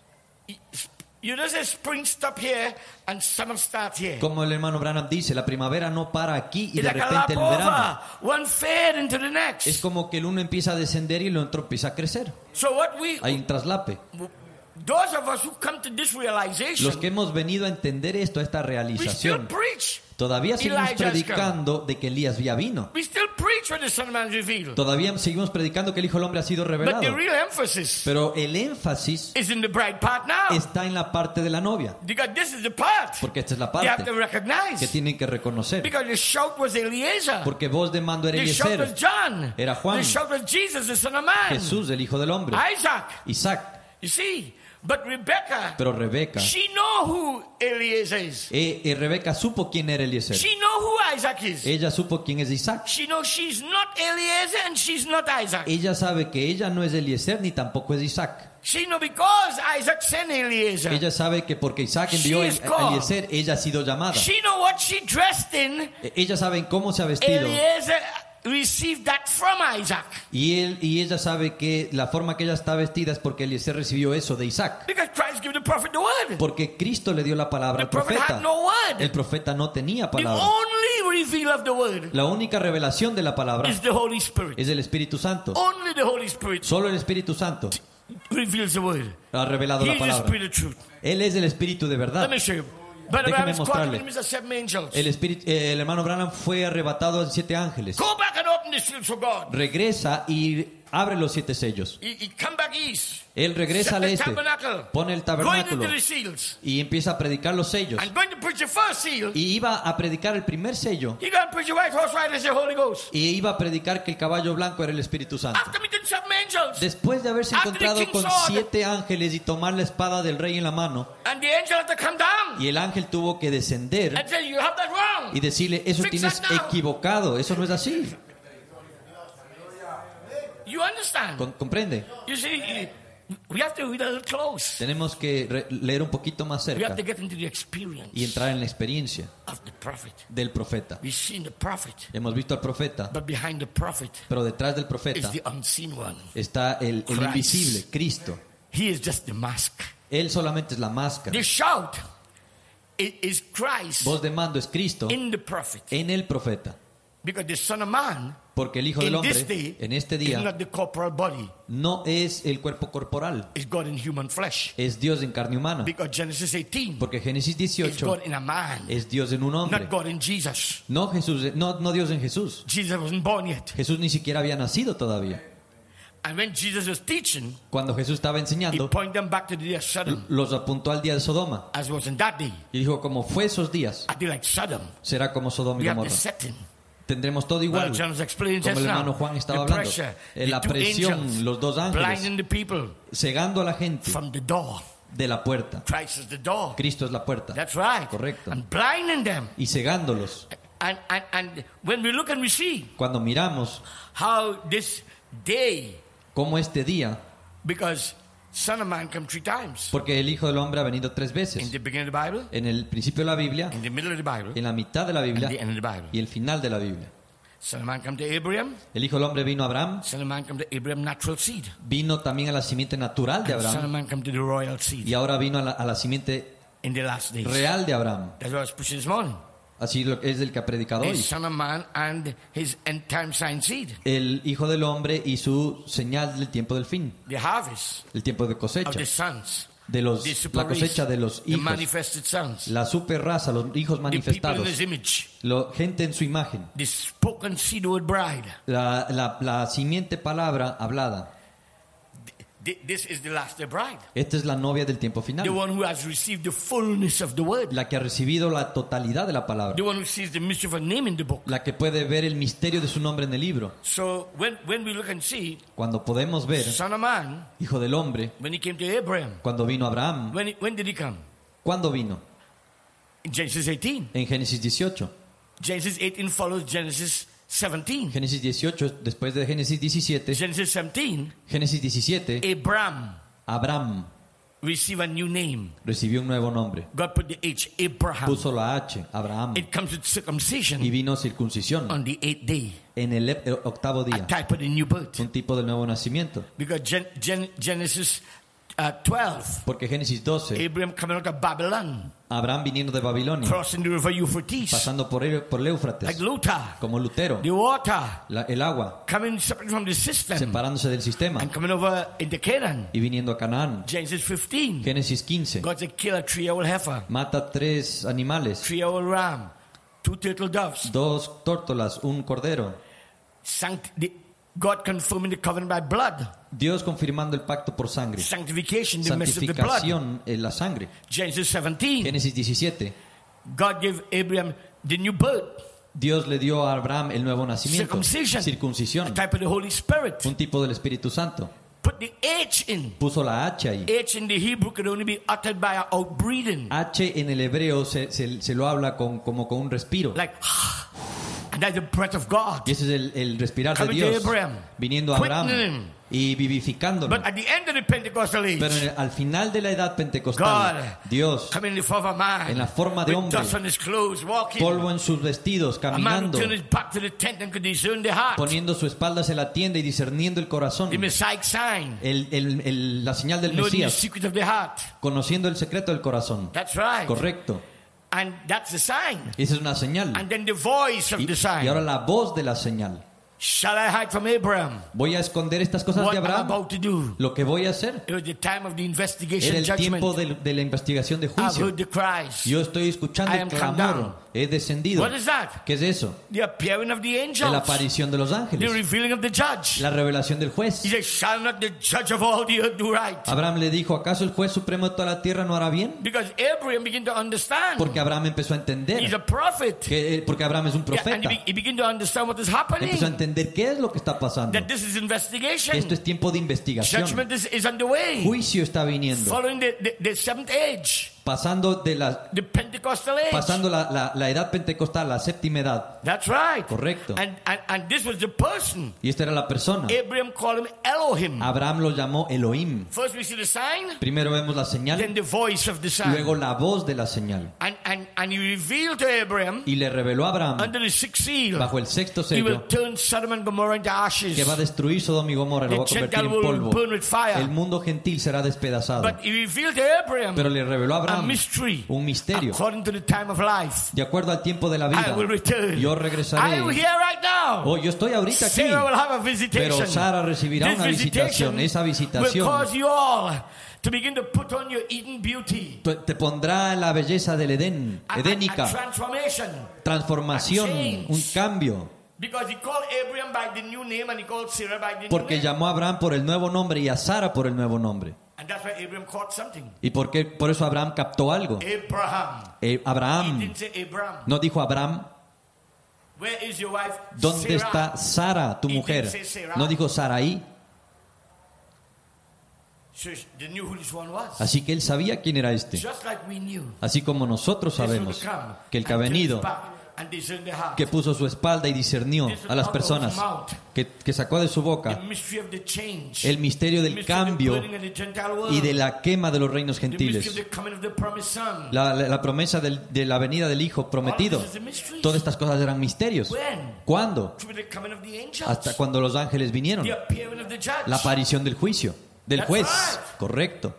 you just say spring stop here and summer start here. Como el hermano Branham dice, la primavera no para aquí y It's de like a repente el lap verano. over, one fade into the next. Es como que el uno empieza a descender y el otro empieza a crecer. So what we, Hay un traslape. those of us who come to this realization, Los que hemos venido a entender esto, a esta we still realización, preach. todavía seguimos Elijah has predicando de que Elías ya vino. We still preach when the Son of Man is revealed. Todavía seguimos predicando que el Hijo del Hombre ha sido But revelado. the real emphasis Pero el énfasis is in the bride part now. está en la parte de la novia. Because this is the part Porque esta es la you have parte to recognize. que tienen que reconocer. Because the shout was Eliezer. Porque voz de mando era The shout was Eliezer, John. Era Juan. The shout was Jesus, the Son of Man. Jesús, el Hijo del Hombre, Isaac. Isaac. You see, but Rebecca, Pero Rebeca, she know who Eliezer is. eh, eh, Rebeca supo quién era Eliezer. She know who Isaac is. Ella supo quién es Isaac. She knows she's not Eliezer and she's not Isaac. Ella sabe que ella no es Eliezer ni tampoco es Isaac. She know because Isaac sent Eliezer. Ella sabe que porque Isaac envió She a is called. Eliezer, ella ha sido llamada. She know what she dressed in. Eh, Ella sabe en cómo se ha vestido. Eliezer received that from Isaac. Y, él, y ella sabe que la forma que ella está vestida es porque Eliezer recibió eso de Isaac. Because Christ gave the prophet the word. Porque Cristo le dio la palabra The al prophet profeta. had no word. El profeta no tenía The palabra. only reveal of the word La única revelación de la palabra is the Holy Spirit. es el Espíritu Santo. Only the Holy Spirit Solo el Espíritu Santo reveals the word. ha revelado He la is the palabra. Spirit of truth. Él es el Espíritu de verdad. Let me show you. But Déjeme Abraham is caught in mostrarle. the midst of seven angels. El, espíritu, eh, el hermano Branham fue arrebatado a siete ángeles. Go back and open the seals for God. Regresa y abre los siete sellos. He, he come back east. Él regresa Set al the este, tabernacle. pone el Going tabernáculo into the seals. y empieza a predicar los sellos. I'm going to preach the first seal. Y iba a predicar el primer sello You're going to preach the white horse rider as the Holy Ghost. y iba a predicar que el caballo blanco era el Espíritu Santo. After meeting seven angels. Después de haberse After the encontrado king's con sword. siete ángeles y tomar la espada del rey en la mano, And the angel had to come down. y el ángel tuvo que descender And say, you have that wrong. y decirle, eso Fix tienes that now. equivocado, eso no es así. You understand? Con- ¿Comprende? You see, we have to read a little close. Tenemos que re- leer un poquito más We have cerca to get into the experience y entrar en la experiencia of the prophet. del profeta. We've seen the prophet, Hemos visto al profeta, but behind the prophet pero detrás del is profeta the unseen one. está el, el Christ. invisible, Cristo. He is just the mask. Él solamente es la máscara. The shout i- is Christ Voz de mando es Cristo in the prophet. en el profeta. Because the Son of Man Porque el Hijo del in this Hombre day en este is día not the corporal body, no es el cuerpo corporal, it's God in human flesh. es Dios en carne humana. Because Genesis eighteen Porque Génesis is dieciocho God in a man, es Dios en un hombre. not God in Jesus. No Jesús, no, no Dios en Jesús. Jesus wasn't born yet. Jesús ni siquiera había nacido todavía. And when Jesus was teaching, Cuando Jesús estaba he enseñando, pointed them back to the day of Sodom, los apuntó al día de Sodoma. as was in that day. Y dijo, como fue esos días, I do like Sodom. será como Sodoma y We have the Gomorra. setting. Tendremos todo Well, igual. John was explaining Como just el now. hermano Juan estaba The hablando. pressure, Eh, the La two presión, angels los dos ángeles, blinding the people cegando a la gente from the door. de la puerta. Christ is the door. Cristo es la puerta. That's right. Correcto. And blinding them. Y cegándolos. And, and, and when we look and we see Cuando miramos how this day, cómo este día, because Son of Man come three times. porque el Hijo del Hombre ha venido tres In veces. the beginning of the Bible, En el principio de la Biblia, in the middle of the Bible, en la mitad de la and Biblia the end of the Bible. y el final de la Biblia. Son of Man come to Abraham. El Hijo del Hombre vino a Abraham, Son of Man come to Abraham natural seed. vino también a la simiente natural de And Son of Abraham Man come to the royal seed y ahora vino a la, a la simiente in the last days. real de Abraham. That's what I was pushing this morning. Así lo- es el que ha predicado The hoy. Son of Man and his end time sign seed. El Hijo del Hombre y su señal del tiempo del fin, The harvest el tiempo de of cosecha, the sons. de los, The super la cosecha de los the hijos, manifested sons. la super raza, los hijos The people in manifestados, his image. lo- gente en su imagen, The spoken seed word bride. la, la, la simiente palabra hablada. Th- This is the last day bride. Esta es la novia del tiempo The final, one who has received the fullness of the word. la que ha recibido la totalidad de la palabra, The one who sees the mystery of a name in the book. la que puede ver el misterio de su nombre en el libro. So when, when we look and see Cuando podemos ver, Son of Man, Hijo del Hombre, when he came to Abraham, cuando vino Abraham, when, he- when did he come? ¿cuándo vino? In Genesis eighteen. En Génesis dieciocho. Genesis eighteen follows Genesis seventeen. Génesis dieciocho, después de Génesis diecisiete, Genesis seventeen, Génesis diecisiete, Abraham Abraham received a new name. recibió un nuevo nombre. God put the H, Abraham. Puso la H, Abraham, It comes with circumcision y vino circuncisión on the eighth day, en el ep- octavo a día, type of the new birth. un tipo del nuevo nacimiento. Because Gen, Gen, Genesis uh, twelve, Porque Génesis doce, Abraham coming out of Babylon, Abraham viniendo de Babilonia, crossing the river Euphrates, pasando por el, por el like Éufrates, Luther, como Lutero, the water la- el agua, coming separate from the system separándose del sistema and coming over into Canaan. y viniendo a Canaán. Genesis fifteen, Génesis quince, God said, kill a three-year-old heifer, mata tres animales, three-year-old ram, two turtle doves. dos tórtolas, un cordero. Sanct- the, God confirming the covenant by blood. Dios confirmando el pacto por sangre. Sanctification, the message of the blood. Santificación en la sangre. Genesis seventeen, Génesis diecisiete. God gave Abraham the new birth, Dios le dio a Abraham el nuevo nacimiento. circumcision, a Circuncisión. type of the Holy Spirit. Un tipo del Espíritu Santo. Put the H in. Puso la H ahí. H in the Hebrew could only be uttered by an outbreathing. H en el hebreo se, se- se lo habla con, como con un respiro. Like, and that's the breath of God. Y ese es el, el respirar de Coming to Dios. Abraham. Viniendo a Abraham Quickening. y vivificándolo. But at the end of the Pentecostal age, Pero en el- al final de la edad pentecostal, God, Dios, coming in the form of man, en la forma de with hombre, dust on his clothes, walking, polvo en sus vestidos, a man who caminando, turned his back to the tent and could discern the heart, poniendo su espalda hacia la tienda y discerniendo el corazón. the Messiah sign, El- el- el- la señal del knowing the Mesías, secret of the heart. conociendo el secreto del corazón. That's right. Correcto. And that's the sign. Esa es una señal. And then the voice of Y, the sign. y ahora la voz de la señal. Shall I hide from Abraham Voy a esconder estas cosas what de I'm Abraham. about to do? Lo que voy a hacer. It was the time of the investigation Era el judgment. tiempo de, de la investigación de I've juicio. heard the cries. Yo estoy escuchando I el am come clamor. down. He descendido. What is that? ¿Qué es eso? The appearing of the Es angels. la aparición de los The ángeles. revealing of the judge. La revelación del juez. He said, shall not the judge of all the earth do right? Abraham le dijo, ¿acaso el juez supremo de toda la tierra no hará bien? Because Abraham began to understand. Porque Abraham empezó a He's entender. a prophet. Que, eh, porque Abraham es un Yeah, and profeta. he, be- he began to understand what is happening. Empezó a entender qué es lo que está pasando. That this is investigation. Esto es tiempo de investigación. Judgment is, is underway. Juicio está viniendo. Following the, the, the seventh age. pasando de la the Pentecostal age. pasando la, la, la edad pentecostal, la séptima edad. That's right. Correcto. And, and, and this was the person. Y esta era la persona. Abraham called him Elohim. Abraham lo llamó Elohim. First we see the sign, Primero vemos la then señal, the voice of the sign. luego la voz de la señal. And, and, and he revealed to Abraham, Y le reveló a Abraham, under the sixth seal, bajo el sexto he will sello, turn Sodom and Gomorrah into ashes. que va a destruir Sodoma y Gomorra, lo va a The convertir Gentile en will polvo. burn with fire. El mundo gentil será despedazado. But he revealed to Abraham Pero le reveló a a Abraham mystery un misterio. according to the time of life. De acuerdo al tiempo de la I vida, will return. yo I regresaré. am here right now. Oh, yo estoy ahorita aquí. Sarah will have a visitation. Pero Sara recibirá This una visitación. visitation Esa will visitación cause you all to begin to put on your Eden beauty. te te pondrá la belleza del Edén, A- a- a edénica, transformation. transformación, a change. un cambio. Because he called Abraham by the new name and he called Sarah by the Porque new name. llamó a Abraham por el nuevo nombre y a Sara por el nuevo nombre. And that's why Abraham caught something. ¿Y por qué? Por eso Abraham captó algo. Abraham. Eh, He Abraham didn't say Abraham. no dijo Abraham, Where is your wife? ¿dónde Sarah. está Sara, tu He mujer? didn't say Sarah. No dijo Saraí. So they knew who this one was. Así que él sabía quién era este. Just like we knew. Así como nosotros sabemos que el que ha venido, que puso su espalda y discernió a las personas, que, que sacó de su boca el misterio del cambio y de la quema de los reinos gentiles, la, la, la promesa del, de la venida del Hijo prometido. Todas estas cosas eran misterios. ¿Cuándo? Hasta cuando los ángeles vinieron. La aparición del juicio, del juez. Correcto.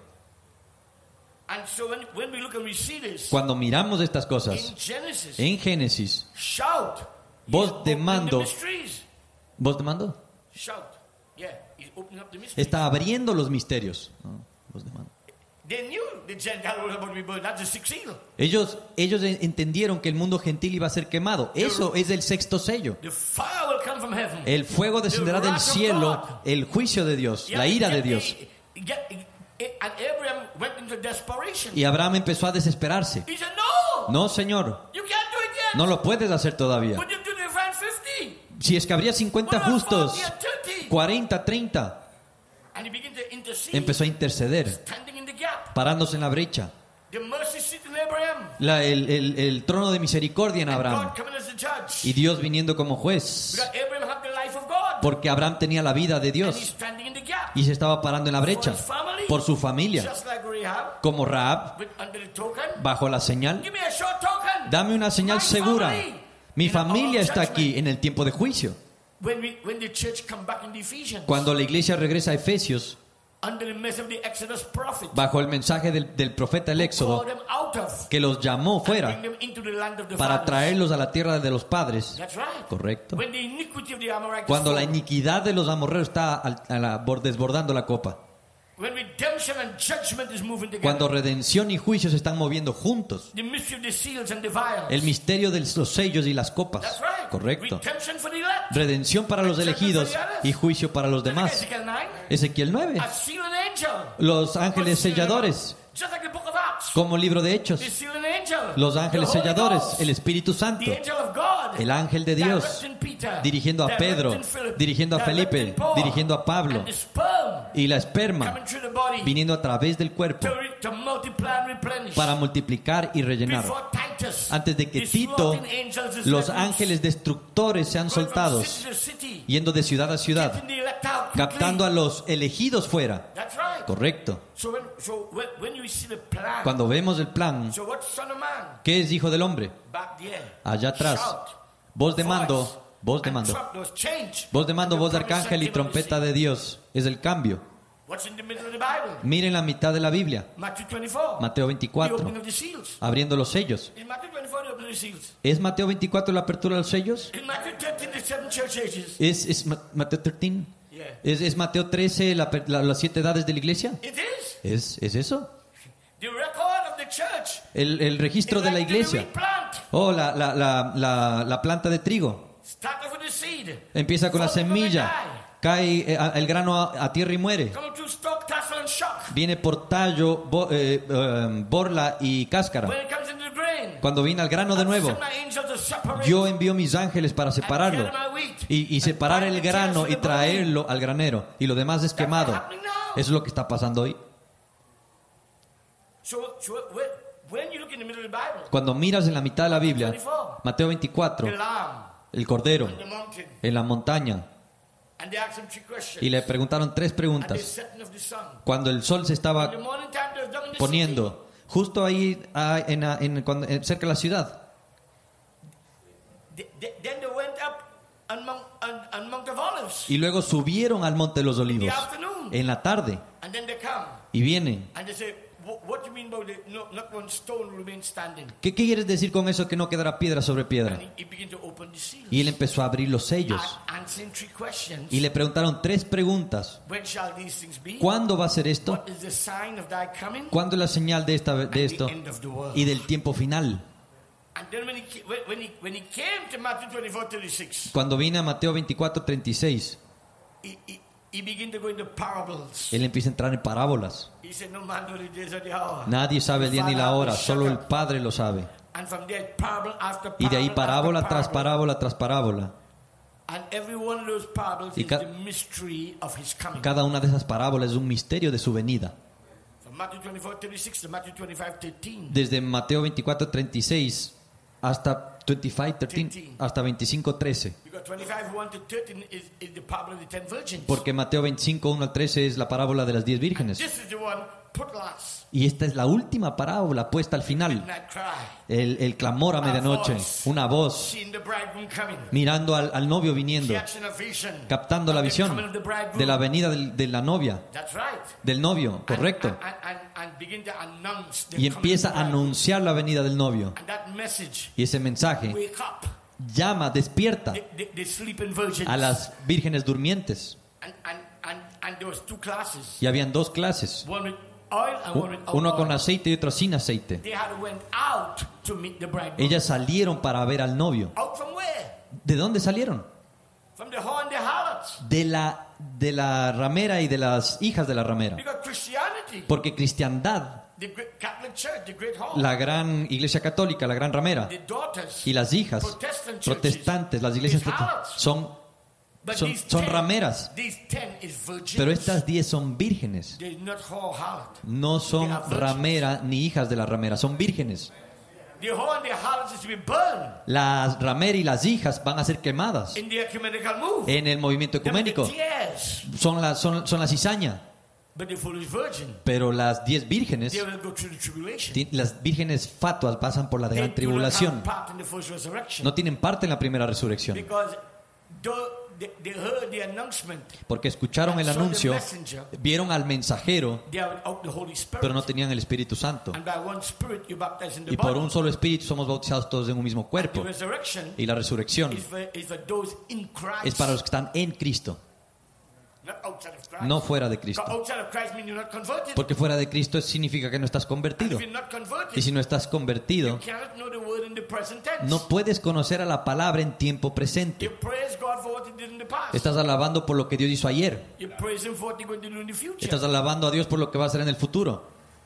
And so when, when we look and we see this, Cuando miramos estas cosas in Genesis, en Génesis, shout. voz He's de opening mando. the mysteries. ¿voz de mando? Shout. Yeah, he's opening up the mysteries. Está abriendo los misterios. ¿no? Voz de mando. They knew the Gentile was about to be burned. That's the sixth seal. Ellos, ellos entendieron que el mundo gentil iba a ser quemado. Eso es el sexto sello. The fire will come from heaven. El fuego descenderá del cielo, el juicio de Dios, Yeah, la ira yeah, de Dios. yeah, yeah, yeah, and Abraham went into desperation. Y Abraham empezó a desesperarse. He said, "No, No, Señor, you can't do it yet. no lo puedes hacer todavía. But you do the find fifty. Si es que habría cincuenta What about justos, forty and thirty?" cuarenta, treinta, And he began to intercede, empezó a interceder, standing in the gap. parándose en la brecha. The mercy seat in Abraham. La- el, el- el trono de misericordia en And Abraham. God coming as the judge. Y Dios viniendo como juez. Because Abraham had the life of God. Porque Abraham tenía la vida de And he's Dios. standing in the gap. Y se estaba parando en la brecha For his family. por su familia. Just like Rahab, Como Rahab, with, under the token. bajo la señal. Give me a short token. Dame una señal My segura. family. Mi In the hour familia of está aquí judgment. en el tiempo de juicio. When, we, when the church come back in the Ephesians, Cuando la iglesia regresa a Efesios, under the message of the Exodus prophet, bajo el mensaje del, del profeta el call Éxodo, them out of que los llamó and fuera bring them into the land of the para fathers. traerlos a la tierra de los padres. That's right. Correcto. When the iniquity of the Amorites Cuando la fall, iniquidad de los amorreos está al- a la- bor- desbordando la copa. when redemption and judgment is moving together, Cuando redención y juicio se están moviendo juntos. the mystery of the seals and the vials. El misterio de los sellos y las copas. That's right. Correcto. Redemption for the elect. Redención para los elegidos y juicio para los demás. Ezekiel nine, Ezequiel nueve. a seal and angel. Los ángeles selladores, Just like the book of Acts. como libro de Hechos. The seal and angel. Los ángeles The Holy selladores, Ghost. el Espíritu Santo, The angel of God. el ángel de Dios, Directing Peter. dirigiendo a Pedro, Directing Philip. dirigiendo a Felipe, Directing Paul. dirigiendo a Pablo, And the sperm y la esperma coming through the body viniendo a través del cuerpo to, re- to multiply and replenish. para multiplicar y rellenar. Before Titus, Antes de que the Tito, slaughtering angels is los let loose. ángeles destructores sean Going from soltados, city to city, yendo de ciudad a ciudad, getting the elect out quickly. captando a los elegidos fuera. That's right. Correcto. So when, so when, when you see the plan, Cuando vemos el plan, so what son of man? ¿qué es hijo del hombre? Back there. Allá atrás. Shout. Voz de Voice. mando, voz de And mando. trump, those change. Voz de mando, And voz de the promise arcángel y that given trompeta to de Dios. Es el cambio. see. What's in the middle of the Bible? Miren la mitad de la Biblia. Matthew twenty-four. Mateo The veinticuatro. opening of the seals. Abriendo los sellos. In Matthew twenty-four, the opening of the seals. ¿Es Mateo veinticuatro la apertura de los sellos? In Matthew thirteen, the seven church ages. ¿Es, es Ma- Mateo trece? Yeah. ¿Es, es Mateo trece la per- la- las siete edades de la iglesia? It is. ¿Es, es eso? The record of the church. El, el registro It's de la like the iglesia. wheat plant. Oh, la, la, la, la, la planta de trigo. Start off with the seed. Empieza con la Fall upon the semilla. die. Cae eh, a- el grano a, a tierra y muere. Come through stalk, tassel, and shock. Viene por tallo, bo- eh, eh, borla y cáscara. When it comes into the grain, Cuando viene al grano de I nuevo, send my angels to separate yo envío mis ángeles para separarlo and gather my wheat. y, y separar el grano y traerlo al granero. Y lo demás es quemado. Eso es lo que está pasando hoy. So, so when, Cuando miras en la mitad de la Biblia, Mateo veinticuatro, el cordero en la montaña, y le preguntaron tres preguntas. Cuando el sol se estaba poniendo, justo ahí ah, en, en, en, en, cerca de la ciudad, y luego subieron al monte de los olivos en la tarde, y vienen. ¿Qué quieres decir con eso, que no quedará piedra sobre piedra? Y él empezó a abrir los sellos y le preguntaron tres preguntas. ¿Cuándo va a ser esto? ¿Cuándo es la señal de, esta, de esto y del tiempo final? Cuando vine a Mateo veinticuatro, treinta y seis, él empieza a entrar en parábolas. Nadie sabe el día ni la hora, solo el Padre lo sabe. Y de ahí parábola tras parábola tras parábola. Y ca cada una de esas parábolas es un misterio de su venida. Desde Mateo veinticuatro, treinta y seis hasta veinticinco, trece, hasta veinticinco, trece. Porque Mateo veinticinco, uno al trece es la parábola de las diez vírgenes. Y esta es la última parábola puesta al final. El, el clamor a medianoche, una voz mirando al, al novio viniendo, captando la visión de la venida del, de la novia, del novio, correcto. Y empieza a anunciar la venida del novio. Y ese mensaje llama, despierta a las vírgenes durmientes. Y habían dos clases. Uno con aceite y otro sin aceite. Ellas salieron para ver al novio. ¿De dónde salieron? De la, de la ramera y de las hijas de la ramera. Porque cristiandad, la gran iglesia católica, la gran ramera, y las hijas protestantes, las iglesias son Son, son rameras, pero estas diez son vírgenes. No son rameras ni hijas de la ramera, son vírgenes. Las rameras y las hijas van a ser quemadas en el movimiento ecuménico. Son la, son, son la cizaña. Pero las diez vírgenes, las vírgenes fatuas, pasan por la gran tribulación. No tienen parte en la primera resurrección. Porque escucharon el anuncio, vieron al mensajero, pero no tenían el Espíritu Santo. Y por un solo Espíritu somos bautizados todos en un mismo cuerpo. Y la resurrección es para los que están en Cristo, no fuera de Cristo. Porque fuera de Cristo significa que no estás convertido. Y si no estás convertido, no puedes conocer a la palabra en tiempo presente. Estás alabando por lo que Dios hizo ayer. Estás alabando a Dios por lo que va a hacer en el futuro.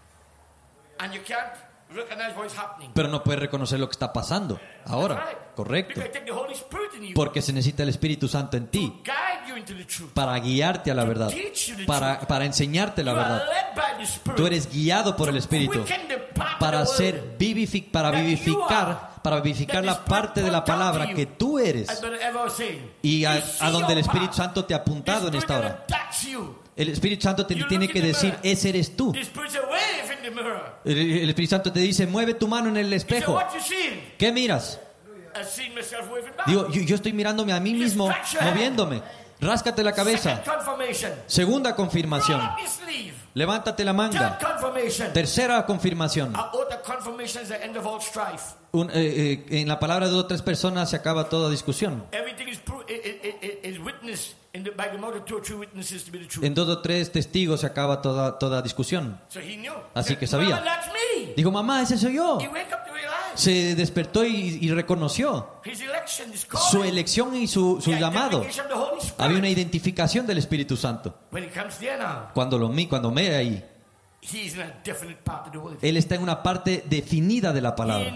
Pero no puedes reconocer lo que está pasando ahora. Correcto. Porque se necesita el Espíritu Santo en ti para guiarte a la verdad, para, para enseñarte la verdad. Tú eres guiado por el Espíritu para hacer vivific, para vivificar, para vivificar la parte de la palabra que tú eres, y a, a donde el Espíritu Santo te ha apuntado en esta hora. El Espíritu Santo te tiene que decir: ese eres tú. El, el Espíritu Santo te dice: mueve tu mano en el espejo. ¿Qué miras? Digo, yo, yo estoy mirándome a mí mismo moviéndome. Ráscate la cabeza. Segunda confirmación. Levántate la manga. Tercera confirmación. Un, eh, eh, en la palabra de dos o tres personas se acaba toda discusión. En dos o tres testigos se acaba toda, toda discusión. Así que sabía. Dijo: mamá, ese soy yo. Se despertó y, y reconoció su elección y su, su llamado. Había una identificación del Espíritu Santo. Cuando lo vi, cuando me ahí, él está en una parte definida de la palabra.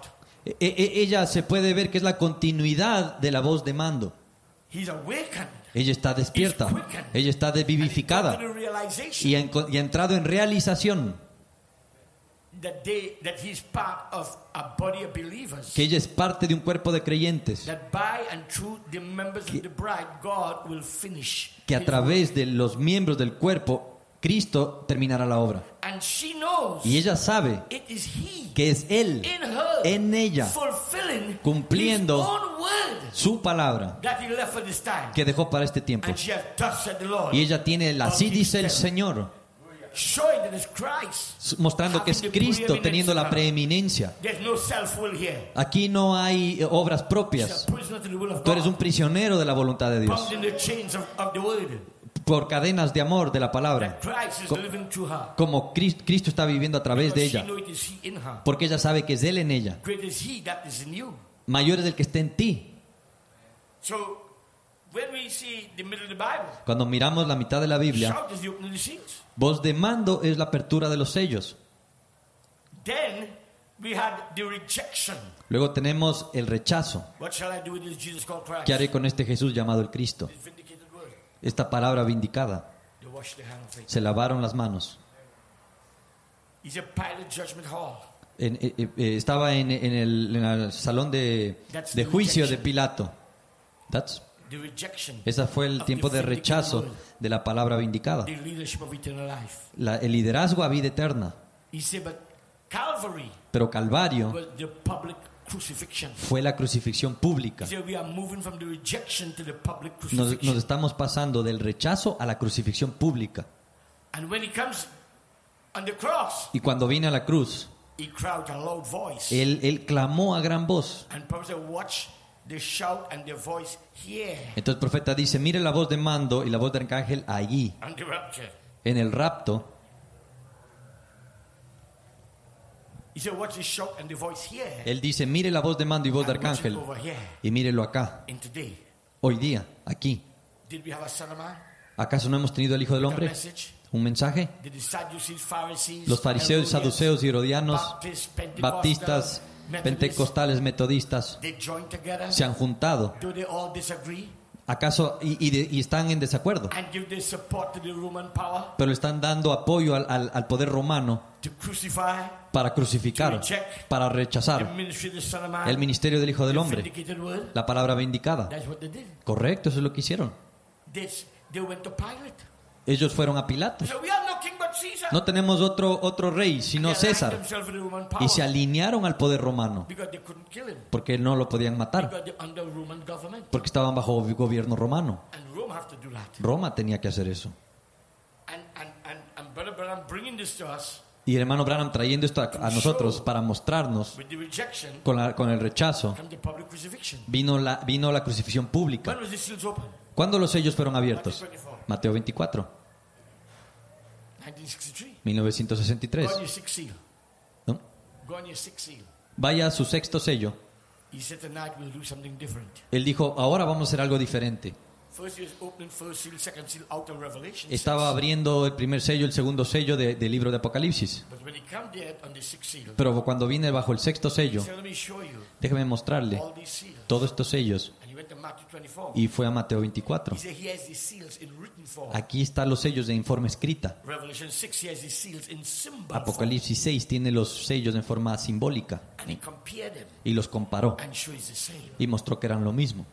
E, e, ella se puede ver que es la continuidad de la voz de mando. Ella está despierta. Ella está vivificada. Y ha, enco- y ha entrado en realización that they, that he's part of a body of believers. que ella es parte de un cuerpo de creyentes. That by and through the members of the bride, God will finish. Que a his través work. de los miembros del cuerpo, Cristo terminará la obra. And she knows Y ella sabe it is he que es Él in her en ella, fulfilling cumpliendo his own word su palabra that he left for this time. que dejó para este tiempo. And she has thus said the Lord. Y ella tiene el así dice el Señor, Showing that it's Christ. mostrando que es Cristo teniendo la preeminencia. There's no self-will here. Aquí no hay eh, obras propias. She's a prisoner to the will of Tú eres God. un prisionero de la voluntad de Dios, Bound in the chains of, of the word. por cadenas de amor de la palabra, Christ is Co- living through her. como Cris- Cristo está viviendo a través de Because she ella, knows it is he in her. porque ella sabe que es Él en ella. Great is he that is in you. Mayor es el que está en ti. So when we see the middle of the Bible, Cuando miramos la mitad de la Biblia, shout is the opening of the seals. voz de mando es la apertura de los sellos. Then we had the rejection. Luego tenemos el rechazo. What shall I do with this Jesus called Christ? ¿Qué haré con este Jesús llamado el Cristo? This vindicated word. Esta palabra vindicada. They washed their hands of faith. Se lavaron las manos. He's a Pilate judgment hall. En- eh, eh, estaba en, en el, en el salón de, de juicio de Pilato. That's- The rejection. ese fue el of tiempo the de vindicated rechazo word. de la palabra vindicada. The leadership of eternal life. La- el liderazgo a vida eterna. He said, but Calvary Pero Calvario was the public crucifixion. fue la crucifixión pública. He said, we are moving from the rejection to the public Nos, crucifixion. nos estamos pasando del rechazo a la crucifixión pública. And when he comes on the cross, Y cuando vine a la cruz, he cried with a loud voice. él, él clamó a gran voz. And Paul said, watch the shout and the voice here. Entonces el profeta dice, mire la voz de mando y la voz del arcángel allí, And the rapture. en el rapto. He said, watch the shout and the voice here. Él dice, mire la voz de mando y voz de And watch it arcángel. over here. Y mírelo acá, In today. hoy día, aquí. Did we have a son of man? ¿Acaso no hemos tenido el Hijo del A Hombre? message? ¿Un mensaje? Did the Sadducees, Pharisees, Los fariseos, Herodians, saduceos y herodianos, Baptists, Pentecostals, baptistas, Methodists, pentecostales, metodistas, they joined together. se han juntado. Do they all disagree? ¿Acaso y, y de- y están en desacuerdo? And give their support to the Roman power Pero le están dando apoyo al, al- al poder romano to crucify para crucificar, para the rechazar ministry of the Son of Man, el ministerio del Hijo del the Hombre, vindicated word? la palabra vindicada. That's what they did. Correcto, eso es lo que hicieron. They, they went to Pilate. Ellos fueron a Pilato. They said, we have no king but Caesar. No tenemos otro, otro rey, sino They aligned César. themselves with the Roman power Y se alinearon al poder romano, because they couldn't kill him. porque no lo podían matar, Because they're under Roman government. porque estaban bajo gobierno romano. And Rome have to do that. Roma tenía que hacer eso. And, and, and, and Brother Branham bringing this to us Y el hermano Branham trayendo esto a, a nosotros para mostrarnos with the rejection con, la- con el rechazo, from the public crucifixion. vino la, vino la crucifixión pública. When was the seals open? ¿Cuándo los sellos fueron abiertos? Mateo veinticuatro, nineteen sixty-three. mil novecientos sesenta y tres. Go on your sixth seal. ¿No? Go on your sixth seal. Vaya a su sexto sello. He said tonight we'll do something different. Él dijo, ahora vamos a hacer algo diferente. First he was opening first seal, second seal out of Revelation. Estaba abriendo el primer sello, el segundo sello de- del libro de Apocalipsis. But when he come there on the sixth seal, Pero cuando vine bajo el sexto he sello, said, let me show you déjeme mostrarle all these seals. todos estos sellos. And he went to Matthew twenty-four. Y fue a Mateo veinticuatro. He said he has these seals in written form. Aquí están los sellos de informe escrita. Revelation six, he has these seals in symbol Apocalipsis seis tiene los sellos en forma simbólica. form. And he compared them Y los comparó. and shows the same. Y mostró que eran lo mismo.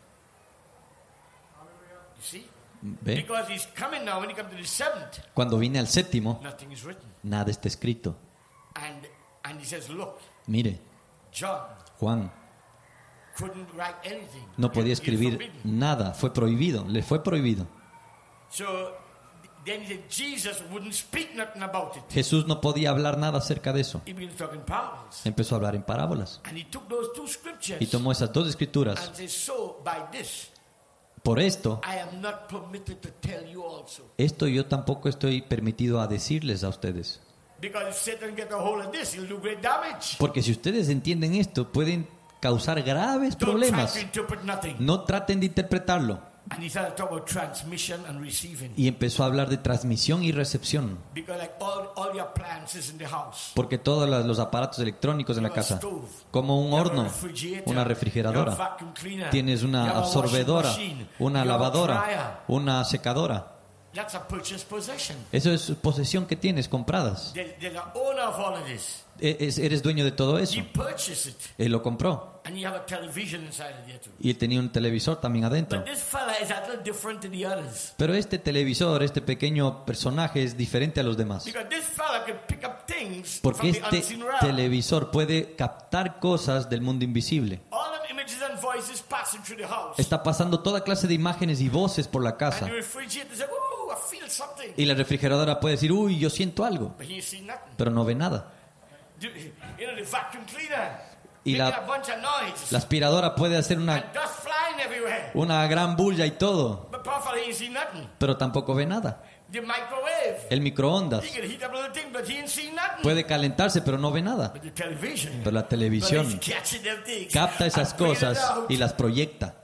You see? ¿Ve? Because he's coming now, when he comes to the seventh, Cuando vine al séptimo, nothing is written. nada está escrito. And and he says, look, Mire, John Juan couldn't write anything. no podía It's escribir forbidden. nada. Fue prohibido. Le fue prohibido. So then he said, Jesus wouldn't speak nothing about it. Jesús no podía hablar nada acerca de eso. He began to talk in parables. Empezó a hablar en parábolas. And he took those two scriptures Y tomó esas dos escrituras. and said, so by this, Por esto, I am not permitted to tell you also. esto yo tampoco estoy permitido a decirles a ustedes. Because if Satan get a hold of this, he'll do great damage. Porque si ustedes entienden esto, pueden causar graves Don't try problemas. to interpret nothing. No traten de interpretarlo. And he started talking about transmission and receiving. Y empezó a hablar de transmisión y recepción. Because like all, all your appliances in the house. Porque todos los, los aparatos electrónicos en la casa, como un horno, una refrigeradora, tienes una absorbedora, una lavadora, una secadora. That's a purchased possession. Eso es posesión que tienes compradas. They're, they're the owner of all of this. Es, eres dueño de todo eso. You purchased it. Él lo compró. And you have a television inside of there too. Y él tenía un televisor también adentro. But this fella is a little different to the others. Pero este televisor, este pequeño personaje es diferente a los demás. Because this fella can pick up things Porque from the este unseen realm. televisor puede captar cosas del mundo invisible. All them images and voices passing through the house. Está pasando toda clase de imágenes y voces por la casa. And the refrigerator says, "Ooh, I feel something." Y la refrigeradora puede decir, uy, yo siento algo, But he see nothing. pero no ve nada. You know, the vacuum cleaner. Y making la, a bunch of noise. la aspiradora puede hacer And una, dust flying everywhere. una gran bulla y todo, But poor fella, he see nothing. pero tampoco ve nada. The microwave. El microondas He can heat up a little thing, but he ain't see nothing. puede calentarse, pero no ve nada. But the television. Pero la televisión But he's catching them things capta esas and bringing it cosas out y las proyecta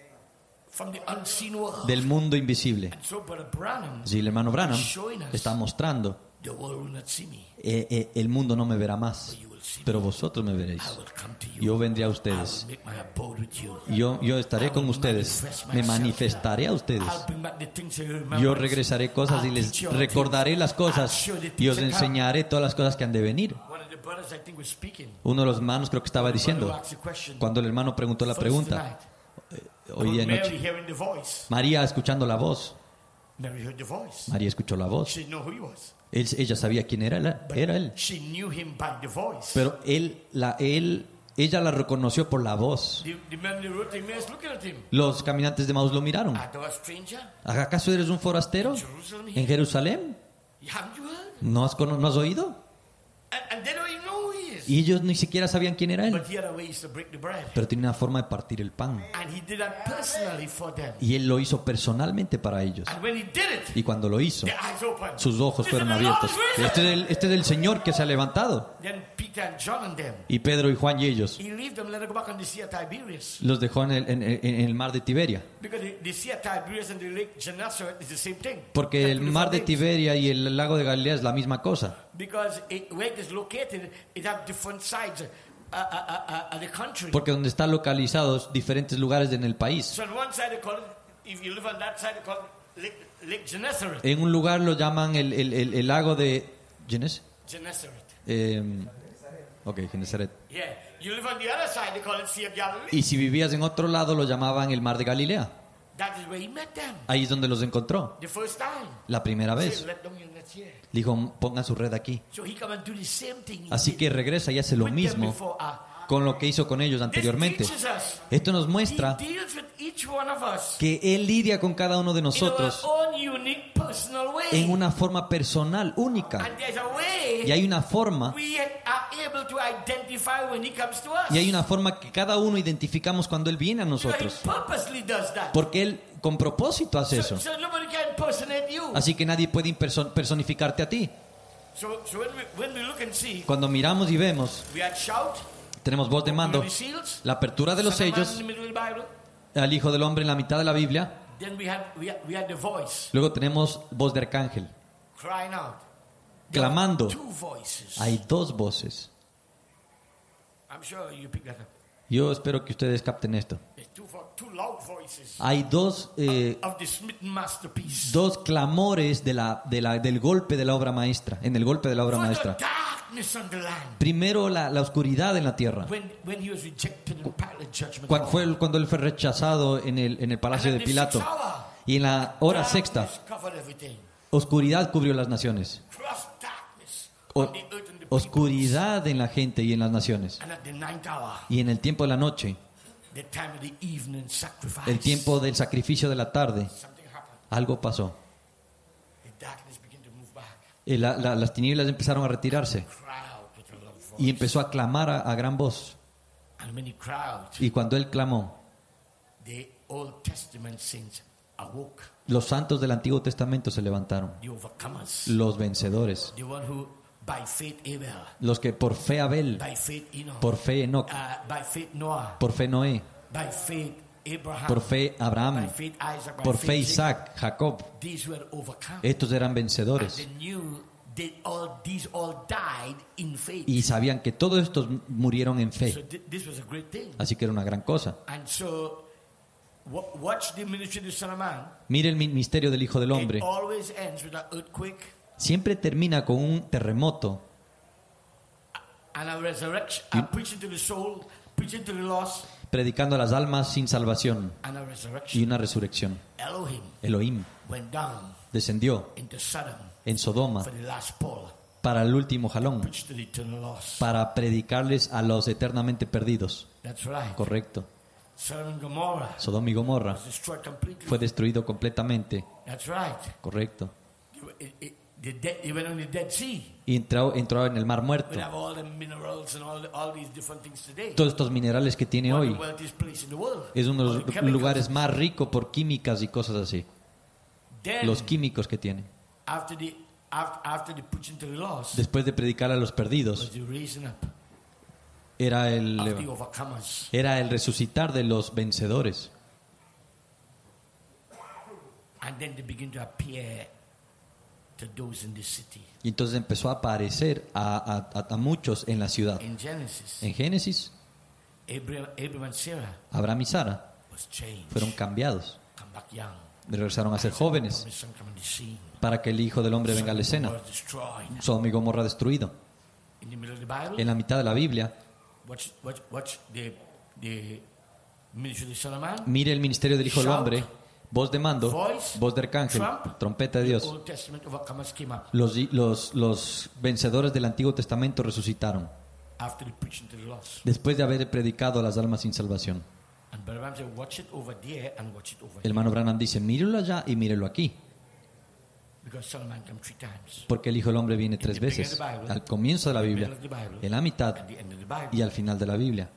from the unseen world. del mundo invisible. And so, Brother Branham, Si el hermano Branham está mostrando, the world will not see me, eh, eh, el mundo no me verá más, but you will see me. pero vosotros me veréis. I will come to you. Yo vendré a I will ustedes. make my abode with you. Yo, yo estaré con ustedes. Me manifestaré a ustedes. I'll bring back the things you remember. Yo regresaré cosas y les recordaré las cosas y os enseñaré todas las cosas que han de venir. One of the brothers, I think, was speaking. Uno de los hermanos creo que estaba diciendo, cuando el hermano preguntó la pregunta, eh, hoy día de Mary noche, hearing the voice. María escuchando la voz, Mary heard the voice. María escuchó la voz, She didn't know who he was. Él- ella sabía quién era, él- era él, She knew him by the voice. pero él, la, él, ella la reconoció por la voz. The, the man in the road, the man is looking at him. Los caminantes de Maús lo miraron. Are thou a stranger? ¿Acaso eres un forastero Jerusalem en here? Jerusalén? Haven't you heard? ¿No has, cono- no has oído? And, and they don't even know who he is. Y ellos ni siquiera sabían quién era él, But he had a ways to break the bread. pero tenía una forma de partir el pan. And he did that personally for them. Y él lo hizo personalmente para ellos. And when he did it, Y cuando lo hizo, their eyes opened. sus ojos They fueron said, "The Lord abiertos. is risen." Este es, el, este es el Señor que se ha levantado. Then Peter and John and them, Y Pedro y Juan y ellos he left them, let them go back on the Sea of Tiberias. los dejó en el, en- en- en el mar de Tiberia. Because the, the Sea of Tiberias and the Lake Gennesaret is the same thing. Porque They're el two mar de different things. Tiberia y el lago de Galilea es la misma cosa. Because it, where it is located, it has different sides uh, uh, uh, uh, of the country. Porque donde están localizados diferentes lugares en el país. So on one side they call it, if you live on that side, they call it Lake, Lake Gennesaret. En un lugar lo llaman el, el- el- el lago de... ¿Genes? Gennesaret. Eh, ok, Genesaret. Yeah. You live on the other side, they call it Sea of Galilee. Y si vivías en otro lado lo llamaban el mar de Galilea. That is where he met them. Ahí es donde los encontró. The first time. La primera He vez. said, let down your nets here. Dijo, pongan su red aquí. So he come and do the same thing. he Así did que regresa y hace lo with them mismo before, uh, con lo que hizo con ellos anteriormente. This teaches us. Esto nos He muestra deals with each one of us que Él lidia con cada uno de nosotros in our own unique personal way. en una forma personal, única. And there's a way Y hay una forma, we are able to identify when he comes to us. y hay una forma que cada uno identificamos cuando Él viene a Because he nosotros. purposely does that. Porque Él con propósito hace So, eso. so nobody can impersonate you. Así que nadie puede imperson- personificarte a ti. So, so when, we, when we look and see, Cuando miramos y vemos, we had shout, tenemos voz de mando, we seals, la apertura de los Son of Man in sellos, the middle of the Bible. al Hijo del Hombre en la mitad de la Biblia. Then we had, we had, we had the voice Luego tenemos voz de arcángel, crying out. There are clamando. two voices. Hay dos voces. I'm sure you pick that up. Yo espero que ustedes capten esto. There's two, vo- two loud voices Hay dos, eh, of the smitten masterpiece. dos clamores de la, de la, del golpe de la obra maestra, en el golpe de la obra For the maestra. darkness on the land. Primero la, la oscuridad en la tierra. When, when he was rejected in Pilate judgment. Cuando, hall. fue el- cuando él fue rechazado en el, en el And palacio at de the Pilato. sixth hour, Y en la hora darkness sexta, covered everything. oscuridad cubrió las naciones. Cross darkness O- on the earth and the oscuridad en la gente y en las naciones. peoples. And at the ninth hour, Y en el tiempo de la noche, the time of the evening sacrifice. el tiempo del sacrificio de la tarde, Something happened. algo pasó. The darkness began to move back. Y la- la- las tinieblas empezaron a retirarse. Cry out with a loud voice. Y empezó a clamar a, a gran voz. And when he cried, Y cuando él clamó, the Old Testament saints awoke. los santos del Antiguo Testamento se levantaron. The overcomers. Los vencedores. The one who, by faith Abel, Los que por fe Abel, by faith Enoch, por fe Enoch, uh, by faith Noah, por fe Noé, by faith Abraham, por fe Abraham, by faith Isaac, by por faith fe Jacob. Isaac, Jacob. These were overcome. Estos eran vencedores. They knew they all, these all died in faith. Y sabían que todos estos murieron en So fe. thi- this was a great thing. Así que era una gran cosa. And so, wa- watch the ministry of the Son of Man. Mire el misterio del Hijo del Hombre. It always ends with an earthquake Siempre termina con un terremoto and a resurrection, and preaching to the soul, preaching to the lost, predicando a las almas sin salvación and a y resurrection. una resurrección. Elohim Elohim went down descendió into Sodom en Sodoma for the last pull, para el último jalón, preach to the eternal lost. para predicarles a los eternamente perdidos. That's right. Correcto. Sodom and Gomorrah Sodoma y Gomorra was destroyed completely. fue destruido completamente. That's right. Correcto. It, it, the dead, it went on the Dead Sea. Y entró, entró en el Mar Muerto. We have all the minerals and all, the, all these different things today. Todos estos minerales que tiene One of hoy the wealthiest place in the world. es uno All de the los chemicals. lugares más ricos por químicas y cosas así. Then, Los químicos que tiene. after the after, after the preaching to the lost, Después de predicar a los was perdidos, the raising up era el, of the overcomers. era el resucitar de los vencedores. And then they begin to appear to those in the city. Y entonces empezó a aparecer a, a- a muchos en la ciudad. In Genesis, En Génesis, Abraham, Abraham and Sarah Abraham y Sara was changed. fueron cambiados. Come back young. Regresaron a ser jóvenes Promised son come on the scene. para que el Hijo del Hombre venga a la escena. Was destroyed. Sodoma y Gomorra destruido. In the middle of the Bible, En la mitad de la Biblia, watch, watch, watch the, the ministry of the Son of Man. mire el ministerio del Hijo del Hombre. Voz de mando, Voice, voz de arcángel, trump, trompeta de The Dios. Old Testament overcomers came up Los, los, los vencedores del Antiguo Testamento resucitaron after the preaching to the lost. después de haber predicado a las almas sin salvación. And Brother Branham said, watch it over there and watch it over El here. hermano Branham dice, mírelo allá y mírelo aquí, Because Son of Man came three times. porque el Hijo del Hombre viene tres veces, al comienzo de la Biblia, en la mitad At the end of the Bible. y al final de la Biblia.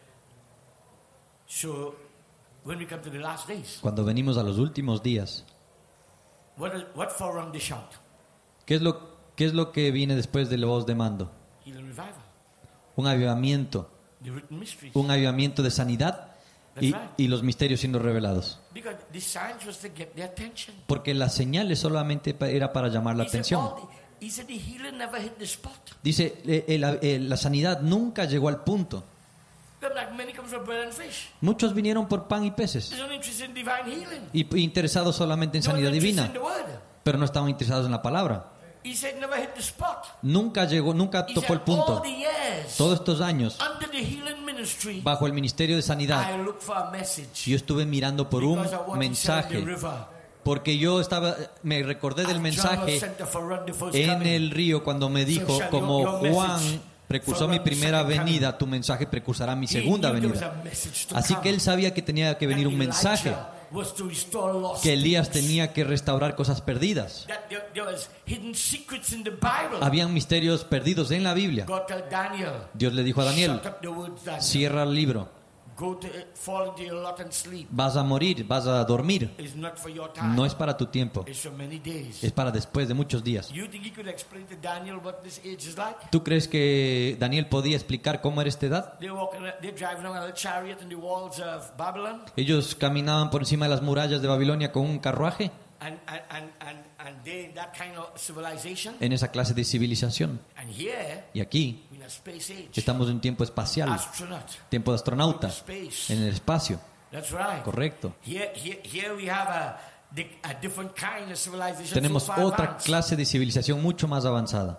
So, when we come to the last days, Cuando venimos a los últimos días, what, is, what forerun the shout? ¿qué es lo, qué es lo que viene después de la voz de mando? Healing revival. Un avivamiento, The written mysteries. un avivamiento de sanidad y, y los misterios siendo revelados. Because the signs was to get their attention. Porque las señales solamente pa- era para llamar la He said, atención. all the, he said the healing never hit the spot. Dice, eh, eh, la, eh, la sanidad nunca llegó al punto. Them like many comes from bread and fish. Muchos vinieron por pan y peces There's no interest in divine healing. y p- interesados solamente en No sanidad interest divina, in the word. pero no estaban interesados en la palabra. He said never hit the spot. Nunca llegó, nunca He tocó said el punto. all the years Todos estos años, under the healing ministry, bajo el ministerio de sanidad, I look for a message. yo estuve mirando por un Because of what he said in the mensaje, river. porque yo estaba, me recordé del And John was mensaje sent to forerun the first en coming. el río cuando me dijo, shall como your- your Juan message precursó mi forerun the primera second coming. venida, tu mensaje precursará mi He segunda knew there was venida. a message to Así come. que él sabía que tenía que venir un That mensaje, Elijah was to restore lost que Elías things. tenía que restaurar cosas perdidas. That there, there was hidden secrets in the Bible. Habían misterios perdidos en la Biblia. God told Daniel, Dios le dijo a Daniel, shut up the words, Daniel. cierra el libro, Go to it, fall into your lot and sleep. vas a morir, vas a dormir. It's not for your time. No es para tu tiempo, It's for many days. es para después de muchos días. You think he could explain to Daniel what this age is like? ¿Tú crees que Daniel podía explicar cómo era esta edad? They're walking, they're driving around a chariot in the walls of Babylon, Ellos caminaban por encima de las murallas de Babilonia con un carruaje and and and and, and they in that kind of civilization. en esa clase de civilización. And here, Y aquí in a space age, estamos en un tiempo espacial, astronaut, tiempo de astronauta, space. en el espacio. That's right. Correcto. Here, here, here we have a, the- a different kind of civilization. Tenemos so far otra advanced. clase de civilización mucho más avanzada.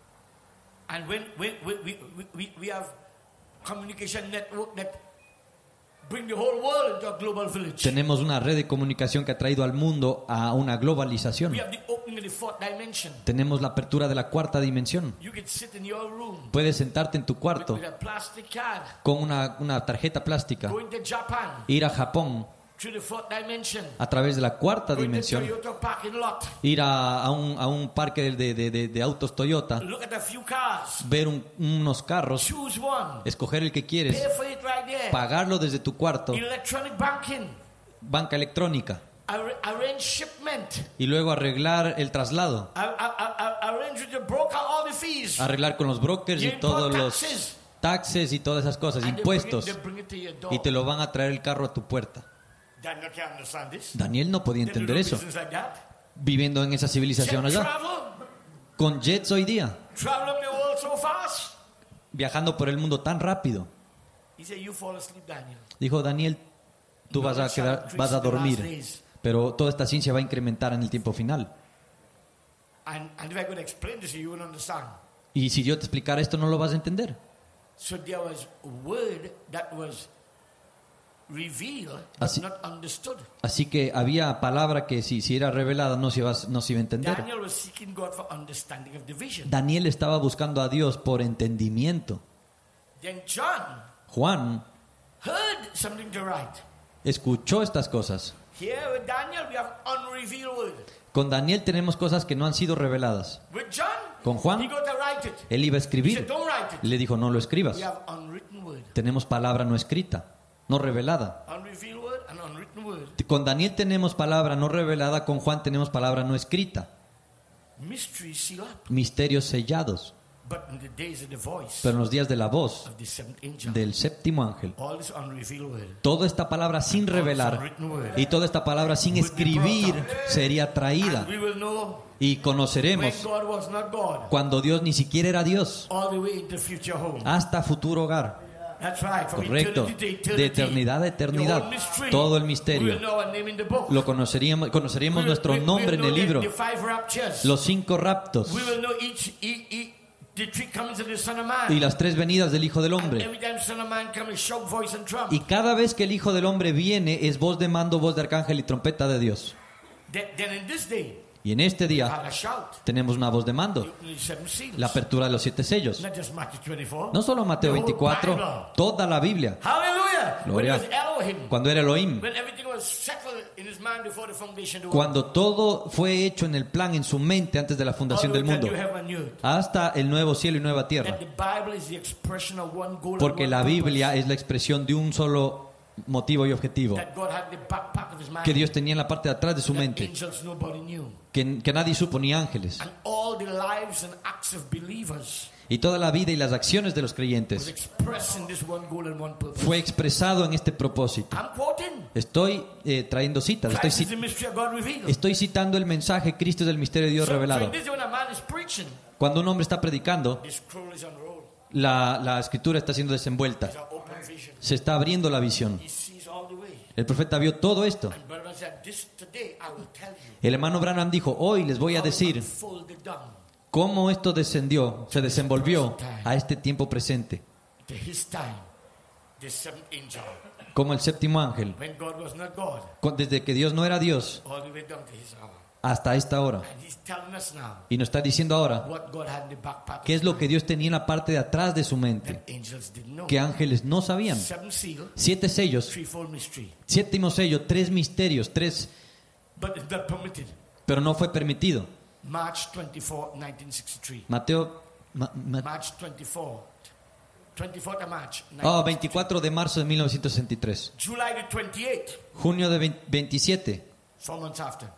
And when, when, when we, we, we, we have communication network that bring the whole world into a global village. Tenemos una red de comunicación que ha traído al mundo a una globalización. We have the opening of the fourth dimension. Tenemos la apertura de la cuarta dimensión. You can sit in your room Puedes sentarte en tu cuarto with a plastic card, con una, una tarjeta plástica, go into Japan ir a Japón through the fourth dimension, a través de la cuarta go into dimensión, Toyota parking lot, ir a, a un, a un parque de, de- de- de autos Toyota, look at a few cars, ver un- unos carros, choose one, escoger el que quieres, pay for it right there. pagarlo desde tu cuarto, Electronic banking, banca electrónica, ar- arrange shipment, y luego arreglar el traslado, ar- ar- ar- arrange with the broker all the fees. arreglar con los brokers y You todos import los taxes y todas esas cosas, And they bring it- impuestos, they bring it to your door. y te lo van a traer el carro a tu puerta. Daniel can't understand this. Daniel no podía They do entender eso, business like that. viviendo en esa civilización Jet allá. travel, Con jets hoy día, traveling the world so fast. viajando por el mundo tan rápido. He said, "You fall asleep, Daniel." Dijo Daniel, tú vas a quedar, vas a dormir, pero toda esta ciencia va a incrementar en el tiempo final. And, and if I could explain this, you would understand. Y si yo te explicara esto, no lo vas a entender. So there was a word that was revealed but Así- not understood. Así que había palabra que si, si era revelada no se iba, no se iba a entender. Daniel was seeking God for understanding of the vision. Daniel estaba buscando a Dios por entendimiento. Then John Juan heard something to write. escuchó estas cosas. Here with Daniel, we have unrevealed word. Con Daniel tenemos cosas que no han sido reveladas. With John, Con Juan, he got to write it. él iba a He said, escribir. "Don't write it." Le dijo, no lo escribas. We have unwritten word. Tenemos palabra no escrita, no revelada. Unrevealed word and unwritten word. Con Daniel tenemos palabra no revelada, con Juan tenemos palabra no escrita. Mysteries seal up. Misterios sellados. But in the days of the voice Pero en los días de la voz of the seventh angel, del séptimo ángel, all this unrevealed word, toda esta palabra sin revelar y toda esta palabra sin escribir sería traída. we will know Y when conoceremos God was not God, cuando Dios ni siquiera era Dios, all the way into future home. hasta futuro hogar. That's right, from Correcto. eternity to eternity. De eternidad a The eternidad. whole mystery. Todo el We misterio. will know our name in the book. Lo conoceríamos, conoceríamos We- nuestro we- nombre we'll en el know the- libro. The five raptures. Los cinco raptos We will know each, each, each the three comings of the Son of Man. y las tres venidas del Hijo del And Hombre. every time Son of Man comes, shout, voice, and trump. Y cada vez que el Hijo del Hombre viene es voz de mando, voz de arcángel y trompeta de Dios. Then, then in this day, Y en este we día had a shout. tenemos una voz de mando, The seven seals. la apertura de los siete sellos. Not just Matthew twenty-four. No solo Mateo The whole veinticuatro, Bible. toda la Biblia. Hallelujah. Gloria. When it was Elohim. Cuando era Elohim, When everything was settled in his mind before the foundation of the world. cuando todo fue hecho en el plan, en su mente antes de la fundación del mundo, All the way that you have on earth. hasta el nuevo cielo y nueva tierra. That the Bible is the expression of one goal and Porque one la purpose. Biblia es la expresión de un solo motivo y objetivo That God had the backpack of his mind. que Dios tenía en la parte de atrás de su That mente, angels nobody knew. que, que nadie supo, ni ángeles. And all the lives and acts of believers Y toda la vida y las acciones de los was creyentes expressed in this one goal and one purpose. fue expresado en este propósito. I'm quoting. Estoy eh, trayendo citas, estoy, Christ is cit- the mystery of God revealed. estoy citando el mensaje Cristo es el misterio de Dios So, so revelado. in this when a man is preaching, Cuando un hombre está predicando, the scroll is unrolled. la, la escritura está siendo desenvuelta, It's an open vision. se está abriendo la visión. He sees all the way. El profeta vio todo esto. And Brother said, "This today I will tell you." El hermano Branham dijo, hoy les voy a how decir unfolded down cómo esto descendió, se desenvolvió a este tiempo presente. to his time, the seventh angel, Como el séptimo ángel, when God was not God, cu- desde que Dios no era Dios all the way down to his hour. hasta esta hora. And he's telling us now Y nos está diciendo ahora what God had in the backpack. qué es lo que Dios tenía en la parte de atrás de su mente, that angels didn't know. que ángeles no sabían. Seven seal, Siete sellos, threefold mystery. séptimo sello, tres misterios, tres, But it's not permitted. pero no fue permitido. March twenty-fourth, nineteen sixty-three. Mateo, ma- ma- March twenty-fourth. twenty-fourth of March. oh, nineteen sixty-three. veinticuatro de marzo de mil novecientos sesenta y tres. July the twenty-eighth. Junio de veinte veintisiete, Four months after.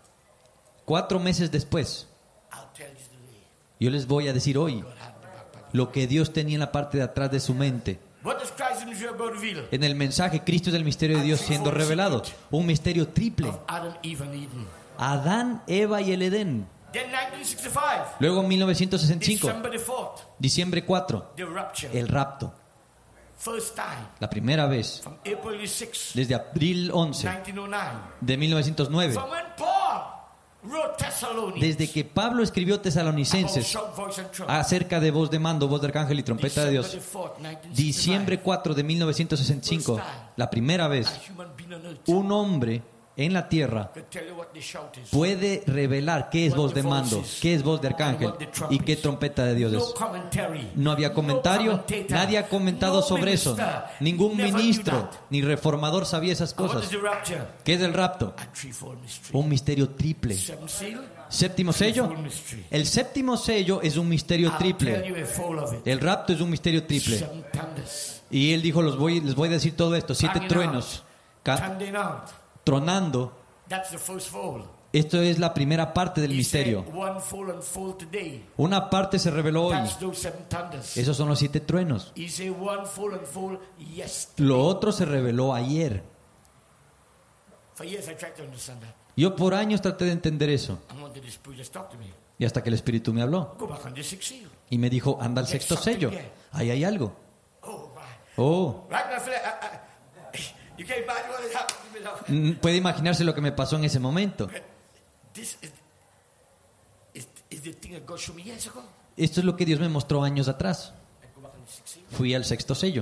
cuatro meses después. I'll tell you today. Yo les voy a decir hoy God had in the backpack. lo que Dios tenía en la parte de atrás de su mente. What does Christ in the God reveal? En el mensaje, Cristo es el misterio de Dios siendo revelado. Un misterio triple. Of Adam, Eve, and Eden. Adán, Eva y el Edén. Then nineteen sixty-five. Luego en mil novecientos sesenta y cinco, December the fourth. diciembre cuatro, The rapture. el rapto. First time. La primera vez, From April the sixth. desde abril once nineteen oh nine. de mil novecientos nueve. From when Paul wrote Thessalonians. Desde que Pablo escribió About Tesalonicenses shout, voice, and trump. acerca de voz de mando, voz de arcángel y trompeta de December Dios. the fourth, nineteen sixty-five. Diciembre cuatro de mil novecientos sesenta y cinco, la primera vez, A human being on earth un hombre en la tierra could tell you what the shout is. puede revelar qué es voz de mando, qué es voz de arcángel y qué trompeta de Dios No es. commentary. No había comentario, No commentator. nadie ha comentado No sobre eso. minister. Ningún Never knew ministro that. ni reformador sabía esas And what cosas. is the rapture? ¿Qué es el rapto? A threefold mystery. Un misterio triple. Seven seal. Séptimo sello. Threefold mystery. El séptimo sello es un misterio I'll tell triple. you a fold of it. El rapto es un misterio triple. Seven thunders. Y él dijo, los voy, les voy a decir todo esto. Siete Banging truenos, ca- Thundering out. tronando. That's the first fold. Esto es la primera parte del He misterio. said, one fold and fold today. Una parte se reveló hoy. That's those seven thunders. Esos son los siete truenos. He said one fold and fold yesterday. Lo otro se reveló ayer. For years I tried to understand that. Yo por años traté de entender eso. And one day the Spirit just talked to me. Y hasta que el Espíritu me habló. Go back on the sixth seal. Y me dijo, anda al sexto sello. Ahí hay algo. Oh, my. Oh. Right now, I feel like, I, I, you can't imagine what happened to me now. Puede imaginarse lo que me pasó en ese momento. But this is, is, is the thing that God showed me years ago. Esto es lo que Dios me mostró años atrás. I go back on the sixth seal. Fui al sexto sello.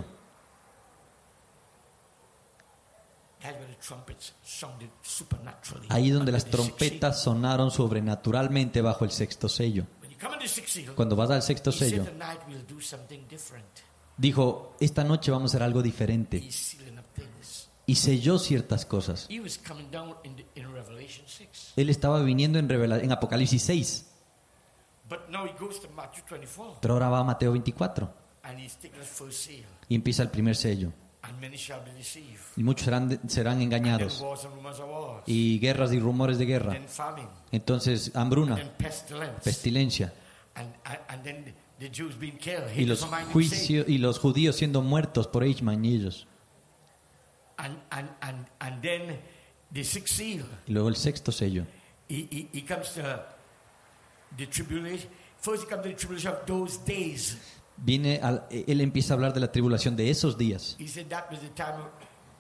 That's where the trumpets sounded supernaturally. Ahí donde under las the sixth seal. trompetas sonaron sobrenaturalmente bajo el sexto sello. When you come in the sixth seal, Cuando vas al sexto he said sello, tonight we'll do something different. dijo, esta noche vamos a hacer algo diferente. He's sealing up things. Y selló ciertas cosas. He was coming down in, the, in Revelation six. Él estaba viniendo en, Revela- en Apocalipsis seis, But now he goes to Matthew twenty-four. pero ahora va a Mateo veinticuatro And he's taking his first seal. y empieza el primer sello. And many shall be deceived. Y muchos serán, de- serán And engañados. then wars and rumors of wars. Y guerras y rumores de guerra. Then famine. Entonces, hambruna, Then pestilence. pestilencia. And, and, and then the Jews being killed. Y los, juicios, y los judíos siendo muertos por Eichmann y ellos. And, and, and, and then the sixth seal. Y luego el sexto sello. He, he, he comes to the tribulation. First he comes to the tribulation of those days. Viene al- él empieza a hablar de la tribulación de esos días. He said that was the time of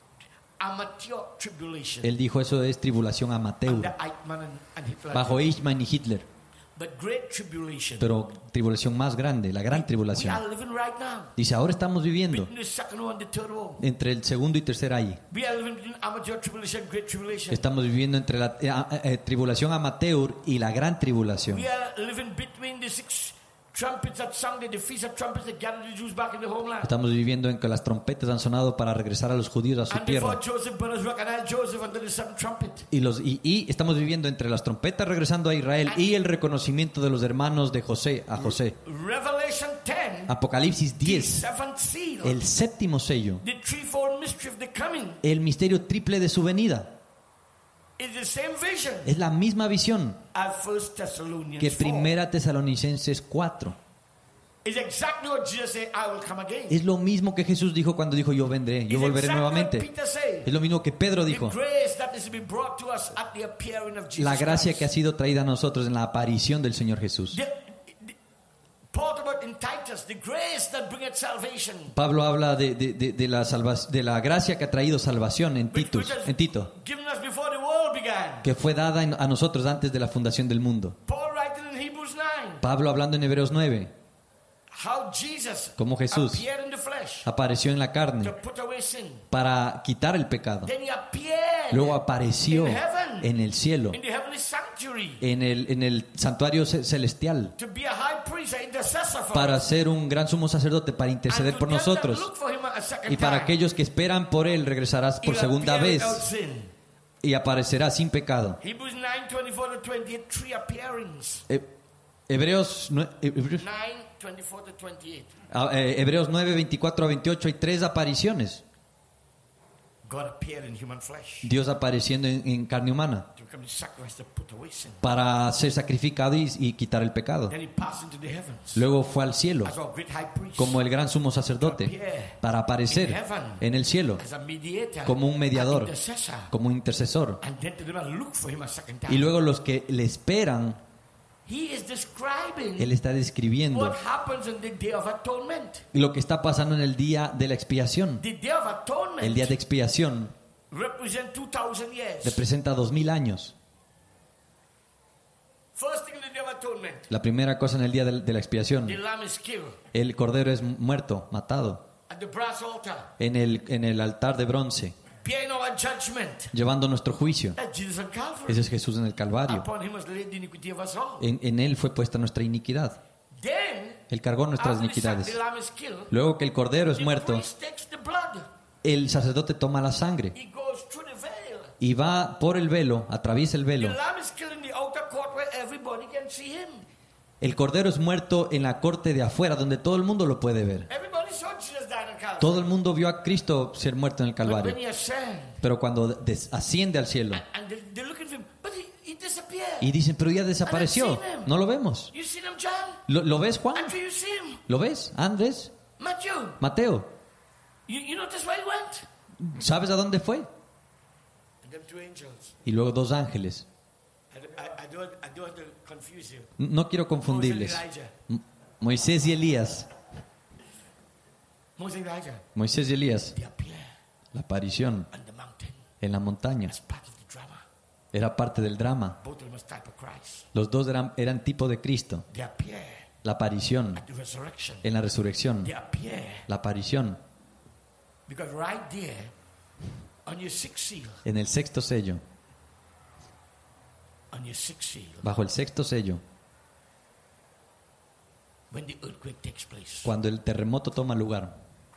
amateur tribulation. Él dijo, eso es tribulación amateur, Under Eichmann and, and Hitler. bajo Eichmann y Hitler. But great tribulation. Pero tribulación más grande, la gran We tribulación. are living right now. Dice, ahora estamos viviendo Between the second war and the third war. entre el segundo y tercer año. We are living between amateur tribulation and great tribulation. Estamos viviendo entre la eh, eh, tribulación amateur y la gran tribulación. We are living between the six trumpets that sung the feast of trumpets that gathered the Jews back in the homeland. Estamos viviendo en que las trompetas han sonado para regresar a los judíos a su And before tierra. Joseph Brothers recognized Joseph under the seventh trumpet. Y, los, y, y estamos viviendo entre las trompetas regresando a Israel y el reconocimiento de los hermanos de José a José. Revelation ten. Apocalipsis The diez, seventh seal. el séptimo sello, The threefold mystery of the coming el misterio triple de su venida. is the same vision Es la misma visión as First Thessalonians que four. Primera Tesalonicenses cuatro. It's exactly what Jesus said, I will come again. Es lo mismo que Jesús dijo cuando dijo, yo vendré, yo It's volveré exactly nuevamente. what Peter said. Es lo mismo que Pedro The dijo. grace that is to be brought to us at the appearing of Jesus La gracia Christ. que ha sido traída a nosotros en la aparición del Señor Jesús. The, the, Paul talked about in Titus, the grace that bringeth salvation. Pablo habla de, de, de, de la salva- de la gracia que ha traído salvación en, Which, Titus, which has en Tito, given us before the world began. que fue dada en- a nosotros antes de la fundación del mundo. Paul writing in Hebrews nine, Pablo hablando en Hebreos nueve, how Jesus Como Jesús appeared in the flesh apareció en la carne to put away sin. para quitar el pecado. Then he appeared Luego apareció in heaven, en el cielo, in the heavenly sanctuary, en el, en el santuario ce- celestial, to be a high priest, an intercessor for para us. ser un gran sumo sacerdote, para And interceder to por them that nosotros. look for him a second Y para time, aquellos que esperan por él, regresarás por he'll segunda appear vez without sin. y aparecerá sin pecado. Hebrews nine twenty-four to twenty-eight, three appearings. Eh, Hebreos, nue- eh, Hebreos, nine twenty-four to twenty-eight. ah, eh, Hebreos nueve, veinticuatro a veintiocho hay tres apariciones. God appeared in human flesh Dios apareciendo en, en carne humana to become the sacrifice to put away sin. para ser sacrificado y, y quitar el pecado. Then he passed into the heavens Luego fue al cielo as our great high priest, como el gran sumo sacerdote para aparecer en el cielo as a mediator, como un mediador, an intercessor. como un intercesor. And then to them that look for him a second time. Y luego los que le esperan, He is describing Él está describiendo what happens in the day of atonement. lo que está pasando en el día de la expiación. The day of atonement El día de expiación represent two thousand years. representa dos mil años. First thing in the day of atonement, La primera cosa en el día de de la expiación, the lamb is killed el cordero es muerto, matado, at the brass altar, en el, en el altar de bronce, bearing our judgment. llevando nuestro juicio. That's Jesus on Calvary. Ese es Jesús en el Calvario. Upon him was laid the iniquity of us all. En, en Él fue puesta nuestra iniquidad. Then, Él cargó nuestras after the sac- iniquidades. the lamb is killed, Luego que el cordero es the muerto, priest takes the blood. el sacerdote toma la sangre He goes through the veil. y va por el velo, atraviesa el The velo. lamb is killed in the outer court where everybody can see him. El cordero es muerto en la corte de afuera, donde todo el mundo lo puede ver. Everybody saw Jesus die on Calvary. Todo el mundo vio a Cristo ser muerto en el But Calvario. when he ascended, Pero cuando des- asciende al cielo and they, they're looking for him, but he, he disappeared. y dicen, pero ya desapareció, no lo vemos. You seen him, John? ¿Lo, lo ves, Juan? Andrew, you see him? ¿Lo ves, Andrés? Matthew, Mateo, you, you notice where he went? ¿sabes a dónde fue? y luego dos ángeles. No quiero confundirles. M- Moisés y Elías. Moisés y Elías. La aparición en la montaña era parte del drama. Los dos eran, eran tipo de Cristo. La aparición en la resurrección. La aparición en el sexto sello. Bajo el sexto sello, cuando el terremoto toma lugar,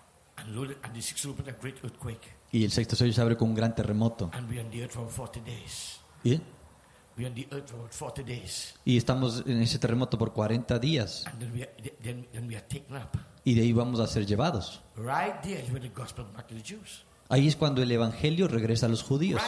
y el sexto sello se abre con un gran terremoto, ¿y? y estamos en ese terremoto por cuarenta días, y de ahí vamos a ser llevados. Ahí es cuando el evangelio regresa a los judíos.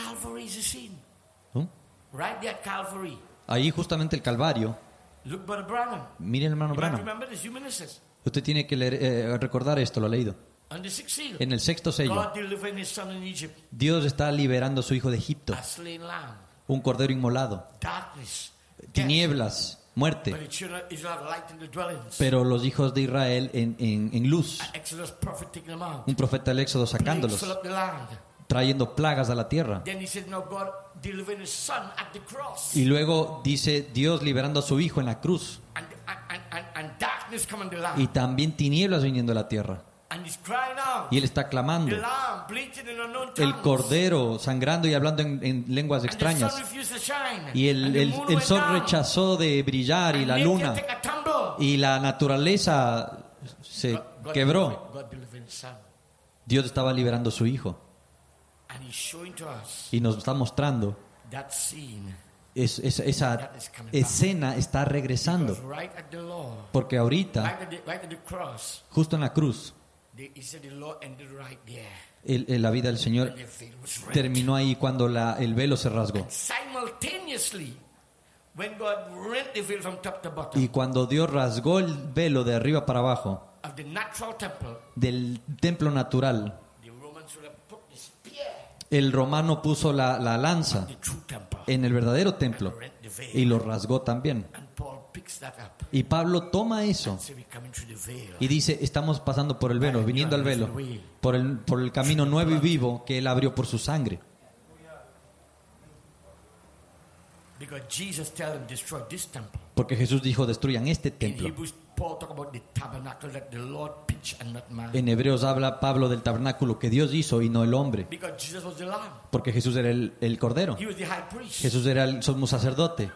¿Mm? Ahí justamente el Calvario. Mire, hermano Branham, usted tiene que leer, eh, recordar esto, lo ha leído. En el sexto sello, Dios está liberando a su hijo de Egipto, un cordero inmolado, tinieblas, muerte, pero los hijos de Israel en, en, en luz, un profeta del Éxodo sacándolos, trayendo plagas a la tierra. Y luego dice Dios liberando a su hijo en la cruz, y también tinieblas viniendo a la tierra. Y él está clamando, el cordero sangrando y hablando en, en lenguas extrañas, y el, el, el sol rechazó de brillar, y la luna y la naturaleza se quebró. Dios estaba liberando a su hijo, y nos está mostrando es, es, esa escena está regresando, porque ahorita, justo en la cruz, el, el, la vida del Señor terminó ahí cuando la, el velo se rasgó. Y cuando Dios rasgó el velo de arriba para abajo del templo natural, el romano puso la, la lanza en el verdadero templo y lo rasgó también. Y Pablo toma eso y dice, estamos pasando por el velo, viniendo al velo, por el, por el camino nuevo y vivo que Él abrió por su sangre. Porque Jesús dijo, destruyan este templo. En Hebreos habla Pablo del tabernáculo que Dios hizo y no el hombre. Porque Jesús era el, el cordero. Jesús era el sumo sacerdote.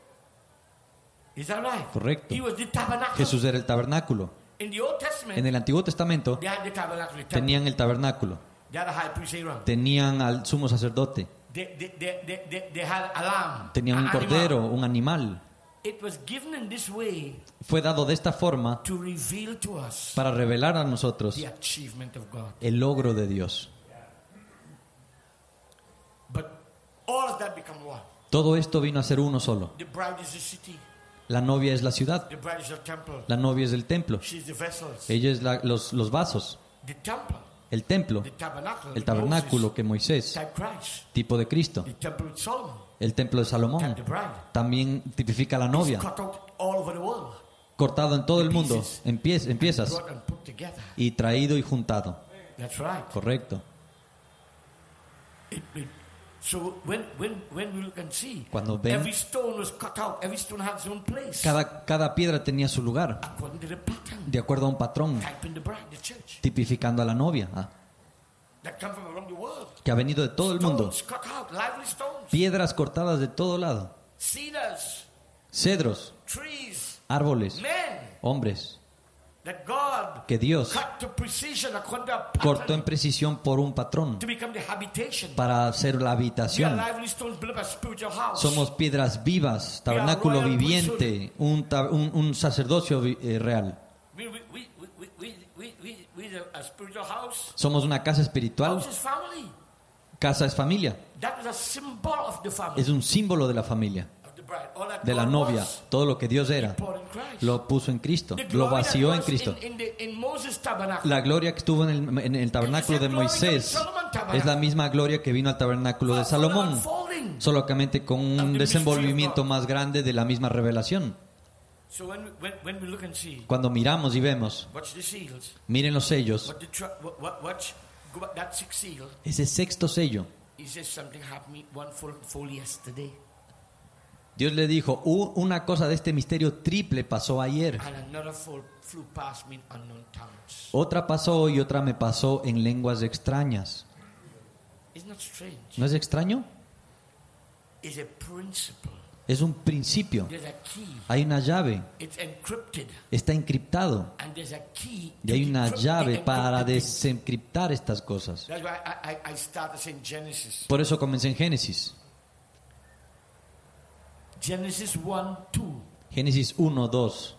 Correcto. Jesús era el tabernáculo. En el Antiguo Testamento tenían el tabernáculo, tenían al sumo sacerdote, tenían un cordero, un animal. Fue dado de esta forma para revelar a nosotros el logro de Dios. Todo esto vino a ser uno solo. La novia es la ciudad. La novia es el templo. Ella es la, los, los vasos. El templo, el tabernáculo que Moisés, tipo de Cristo. El templo de Salomón también tipifica a la novia, cortado en todo el mundo en, piez, en piezas y traído y juntado. Correcto. Cuando ven, cada, cada piedra tenía su lugar de acuerdo a un patrón, tipificando a la novia, ¿ah? que ha venido de todo el mundo. Piedras cortadas de todo lado, cedros, árboles, hombres, que Dios cortó en precisión por un patrón para hacer la habitación. Somos piedras vivas, tabernáculo viviente, un, un, un sacerdocio eh, real. Somos una casa espiritual. Casa es familia. Es un símbolo de la familia. de la novia, todo lo que Dios era, lo puso en Cristo, lo vació en Cristo. La gloria que estuvo en el, en el tabernáculo de Moisés es la misma gloria que vino al tabernáculo de Salomón, solamente con un desenvolvimiento más grande de la misma revelación. Cuando miramos y vemos, miren los sellos, ese sexto sello, Dios le dijo, una cosa de este misterio triple pasó ayer, otra pasó y otra me pasó en lenguas extrañas. ¿No es extraño? Es un principio. Hay una llave. Está encriptado. Y hay una llave para desencriptar estas cosas. Por eso comencé en Génesis. Génesis uno, dos.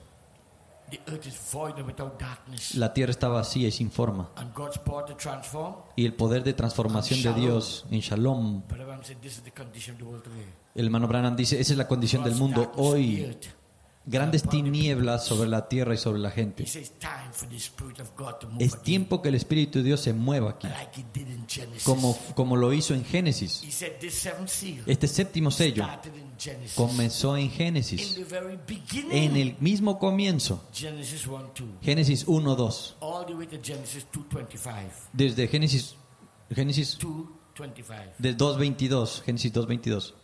La tierra está vacía y sin forma. Y el poder de transformación de Dios en Shalom. El hermano Branham dice, esa es la condición del mundo hoy. Grandes tinieblas sobre la tierra y sobre la gente. Es tiempo que el Espíritu de Dios se mueva aquí, como, como lo hizo en Génesis. Este séptimo sello comenzó en Génesis, en el mismo comienzo. Génesis uno, dos. Desde Génesis, Génesis de dos veintidós, Génesis dos veintidós.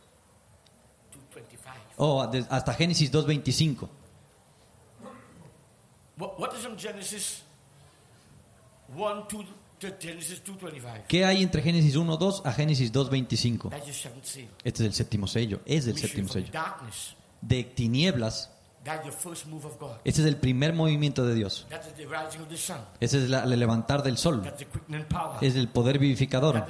Oh, hasta Génesis dos veinticinco. ¿Qué hay entre Génesis uno, dos a Génesis dos veinticinco? Este es el séptimo sello. Es el séptimo sello. De tinieblas. Este es el primer movimiento de Dios. Ese es la, el levantar del sol. Es el poder vivificador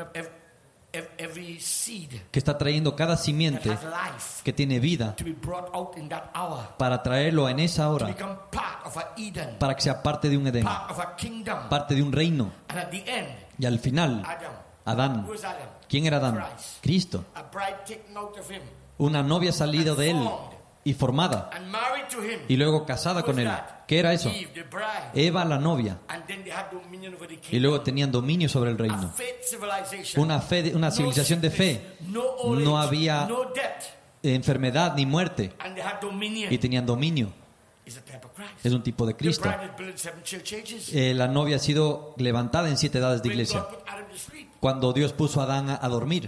que está trayendo cada simiente que tiene vida para traerlo en esa hora, para que sea parte de un Edén, parte de un reino. Y al final, Adán. ¿Quién era Adán? Cristo. Una novia salida de él y formada y luego casada con él. ¿Qué era eso? Eva, la novia. Y luego tenían dominio sobre el reino. Una fe, una civilización de fe. No había enfermedad ni muerte. Y tenían dominio. Es un tipo de Cristo. Eh, la novia ha sido levantada en siete edades de iglesia. Cuando Dios puso a Adán a, a dormir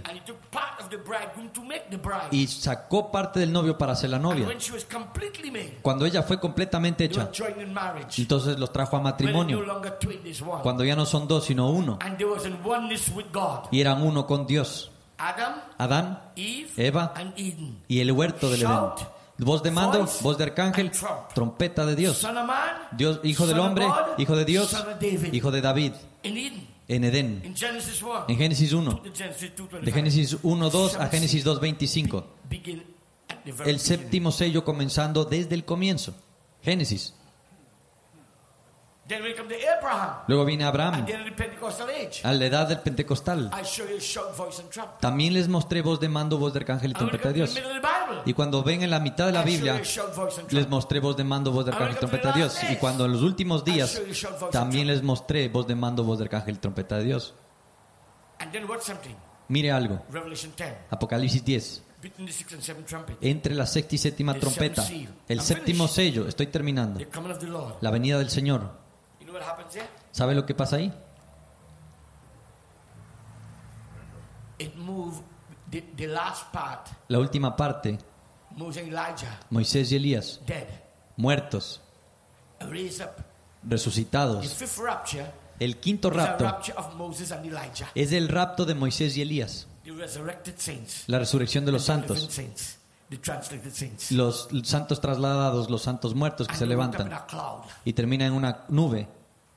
y sacó parte del novio para hacer la novia. Cuando ella fue completamente hecha, entonces los trajo a matrimonio. Cuando ya no son dos sino uno, y eran uno con Dios. Adán, Eva y el huerto del Edén. Voz de mando, voz de arcángel, trompeta de Dios. Dios, hijo del hombre, hijo de Dios, hijo de David. En Edén. En Génesis uno. De Génesis uno, dos a Génesis dos, veinticinco. El séptimo sello comenzando desde el comienzo. Génesis. Luego viene Abraham a la edad del Pentecostal. También les mostré voz de mando, voz de arcángel y trompeta de Dios. Y cuando ven en la mitad de la Biblia, les mostré voz de mando, voz de arcángel y trompeta de Dios. Y cuando en los últimos días, también les mostré voz de mando, voz de arcángel y trompeta de Dios. Mire algo. Apocalipsis diez. Entre la sexta y séptima trompeta, el séptimo sello, estoy terminando, la venida del Señor. ¿Sabe lo que pasa ahí? La última parte, Moisés y Elías, muertos, resucitados. El quinto rapto es el rapto de Moisés y Elías, la resurrección de los santos, los santos trasladados, los santos muertos que se levantan y terminan en una nube,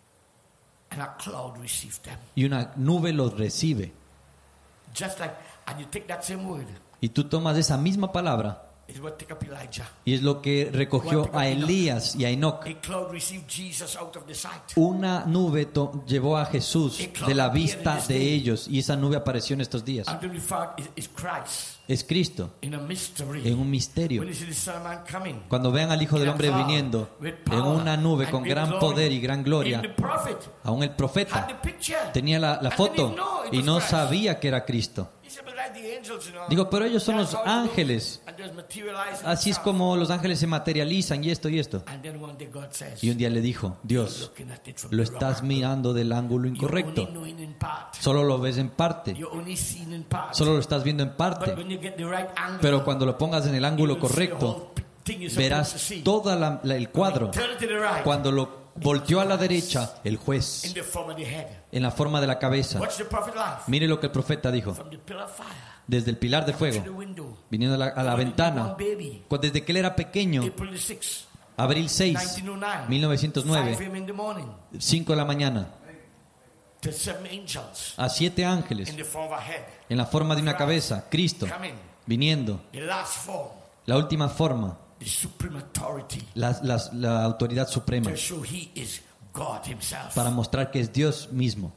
y una nube los recibe. Y tú tomas esa misma palabra Is what took up Elijah. Y es lo que recogió a Elías y a Enoch. A cloud received Jesus out of the sight. Una nube to- llevó a Jesús de la vista de ellos, y esa nube apareció en estos días. And then we found is, is Christ Es Cristo in a mystery. en un misterio. When you see the Son of Man coming, Cuando vean al Hijo del Hombre viniendo en una nube con gran poder y gran gloria, the prophet aún el had profeta the picture. tenía la, la foto y no sabía que era Cristo. He said, but like the angels, you know, Digo, pero ellos son that's los how it looks. ángeles. And just materializing Así es itself. como los ángeles se materializan y esto y esto. And then one day God says, Y un día le dijo, "You're Dios, looking at it from lo the wrong estás angle. mirando del ángulo You're incorrecto. only knowing in part. Solo lo ves en parte. You're only seeing in part. Solo lo estás viendo en But parte. when you get the right angle, Pero cuando lo pongas en el ángulo you'll see the correcto, whole thing you're supposed to verás see. todo el cuadro. Turn it to the right. Cuando lo volteó a la derecha, el In juez, the form of the head. en la forma de la cabeza. Watch the prophet life. Mire lo que el profeta dijo. From the pillar of fire Desde el pilar de to the fuego, window. viniendo a la, a la ventana, One baby. cu- desde que él era pequeño, April the sixth, abril seis, nineteen oh nine. mil novecientos nueve, five a m in the morning. cinco de la mañana, To seven angels a siete ángeles, in the form of a head. en la forma de una cabeza, Cristo, Coming. viniendo, The last form. la última forma, The supreme authority. la, la- la autoridad suprema, To show he is God himself. para mostrar que es Dios mismo.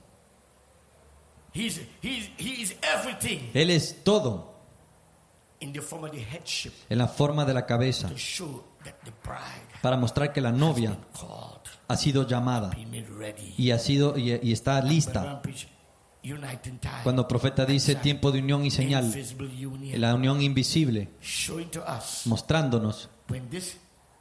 He's, he's, he's everything Él es todo, in the form of the headship. en la forma de la cabeza, To show that the bride para mostrar que la has novia been called, ha sido llamada been made ready. y ha sido y, y está But lista. when preach uniting time, Cuando el profeta dice tiempo de unión y señal, invisible union, la unión invisible, showing to us mostrándonos, when this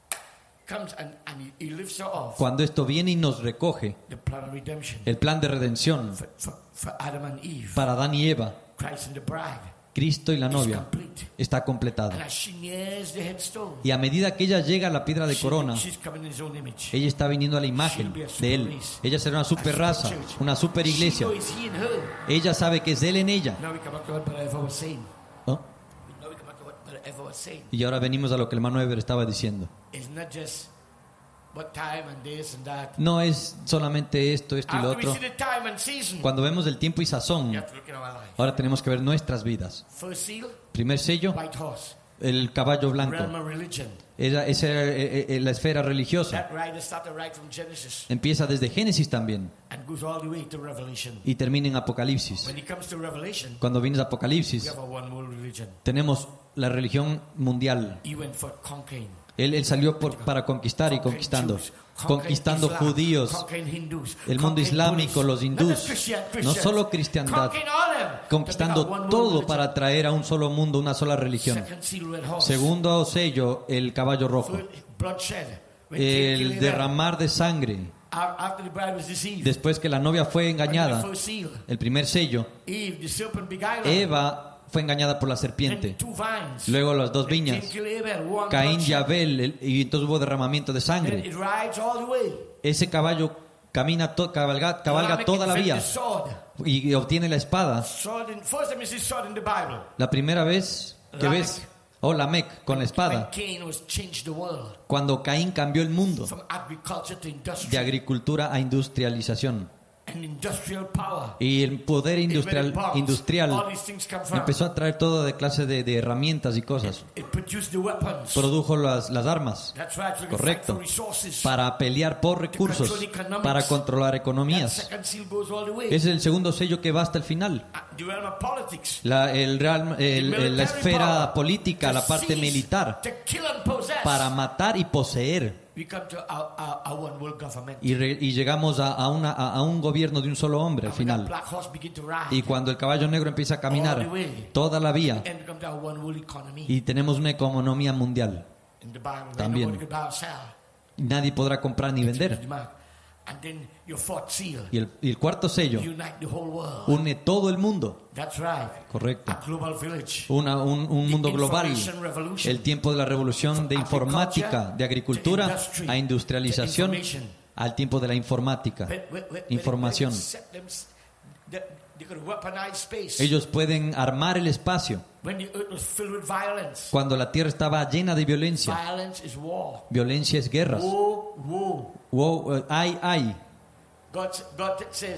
comes and, and he, he lifts her off, cuando esto viene y nos recoge, the plan of redemption el plan de redención for, for, for Adam and Eve, para Adán y Eva, Christ and the bride, Cristo y la is novia, complete. está completado. And as she nears the headstone, Y a medida que ella llega a la piedra de she- corona, she's coming in his own image. ella está viniendo a la imagen de Él. Ella será una super raza, una super iglesia. She knows he in her. Ella sabe que es Él en ella. Now we come back to what Brother Ever was saying. ¿No? Now we come back to what Brother Ever was saying. Y ahora venimos a lo que el hermano Ever estaba diciendo. It's not just what time and this and that. No es solamente esto, esto y lo After we otro. see the time and season, Cuando vemos el tiempo y you sazón, have to look at our life. ahora tenemos que ver nuestras vidas. First seal, Primer sello, white horse, el caballo blanco. realm of religion. Esa esa era eh, eh, la esfera religiosa. That rider started right from Genesis Empieza desde Génesis también and goes all the way to Revelation. y termina en Apocalipsis. When it comes to Revelation, Cuando vienes a we Apocalipsis, have a one world religion. tenemos la religión mundial. He went for conquering. Él, él salió por- para conquistar y Conquering conquistando. Jews, conquering Conquistando Islam, judíos, conquering Hindus, el mundo conquering islámico, Buddhists, los not hindús, just Christian- no Christians, solo cristiandad, conquering all them, conquistando to become one todo world para traer a un solo mundo, una sola religión. religion. Second seal, red horse. Segundo sello, el caballo rojo. Third, bloodshed. When Cain killed El Abel. derramar de sangre. A- After the bride was deceived. Después que la novia fue Under engañada, the first seal, el primer sello, Eve, the serpent beguiled her. Eva fue engañada por la Then serpiente. two vines. Luego las dos Then Cain viñas, killed Abel, one Caín y bloodshed. Abel, el- y entonces hubo derramamiento de Then sangre. it rides all the way. Ese caballo camina, to- cabalga, cabalga Lamech toda la invented vía the sword. y obtiene la espada. Sword in, first time you see sword in the Bible. La primera vez que Lamech. ves, oh Lamec, con la When espada, Cain was changed the world cuando Caín cambió el mundo from agriculture to de industry agricultura a industrialización. and industrial power. Y el poder industrial, It made bombs. All industrial these things come from. empezó a traer toda de clase de, de herramientas y cosas. It produced the weapons. Produjo las, las armas, That's right. So we fight correcto, for resources. para pelear por recursos, para controlar That economías. second seal goes all the way. Es el segundo sello que va hasta el final. Uh, the realm of politics. La, el real- el- el- la esfera política, la parte militar, To kill and possess. para matar y poseer. We come to our, our, our one world government. Y, re- y llegamos a, a una, a, a un gobierno de un solo hombre al And when that final. black horse begin to ride, Y cuando el caballo negro empieza a caminar toda la vía, and we come to our one world economy. y tenemos una economía mundial, In the Bible, También. nobody could buy or sell. nadie podrá comprar ni vender. And then your fourth seal. Y el, y el cuarto sello Unite the whole world. une todo el mundo, That's right. correcto. A global village. Una- un, un The mundo global, information revolution. el tiempo de la revolución de informática, de agricultura a industrialización, al tiempo de la informática, When- when- when- información. when they set them- they- they could weaponize space. Ellos pueden armar el espacio. When the earth was filled with violence. Cuando la tierra estaba llena de violencia, Violence is war. violencia es guerras. Woe, woe. Wow, eh, ay, ay. God, God says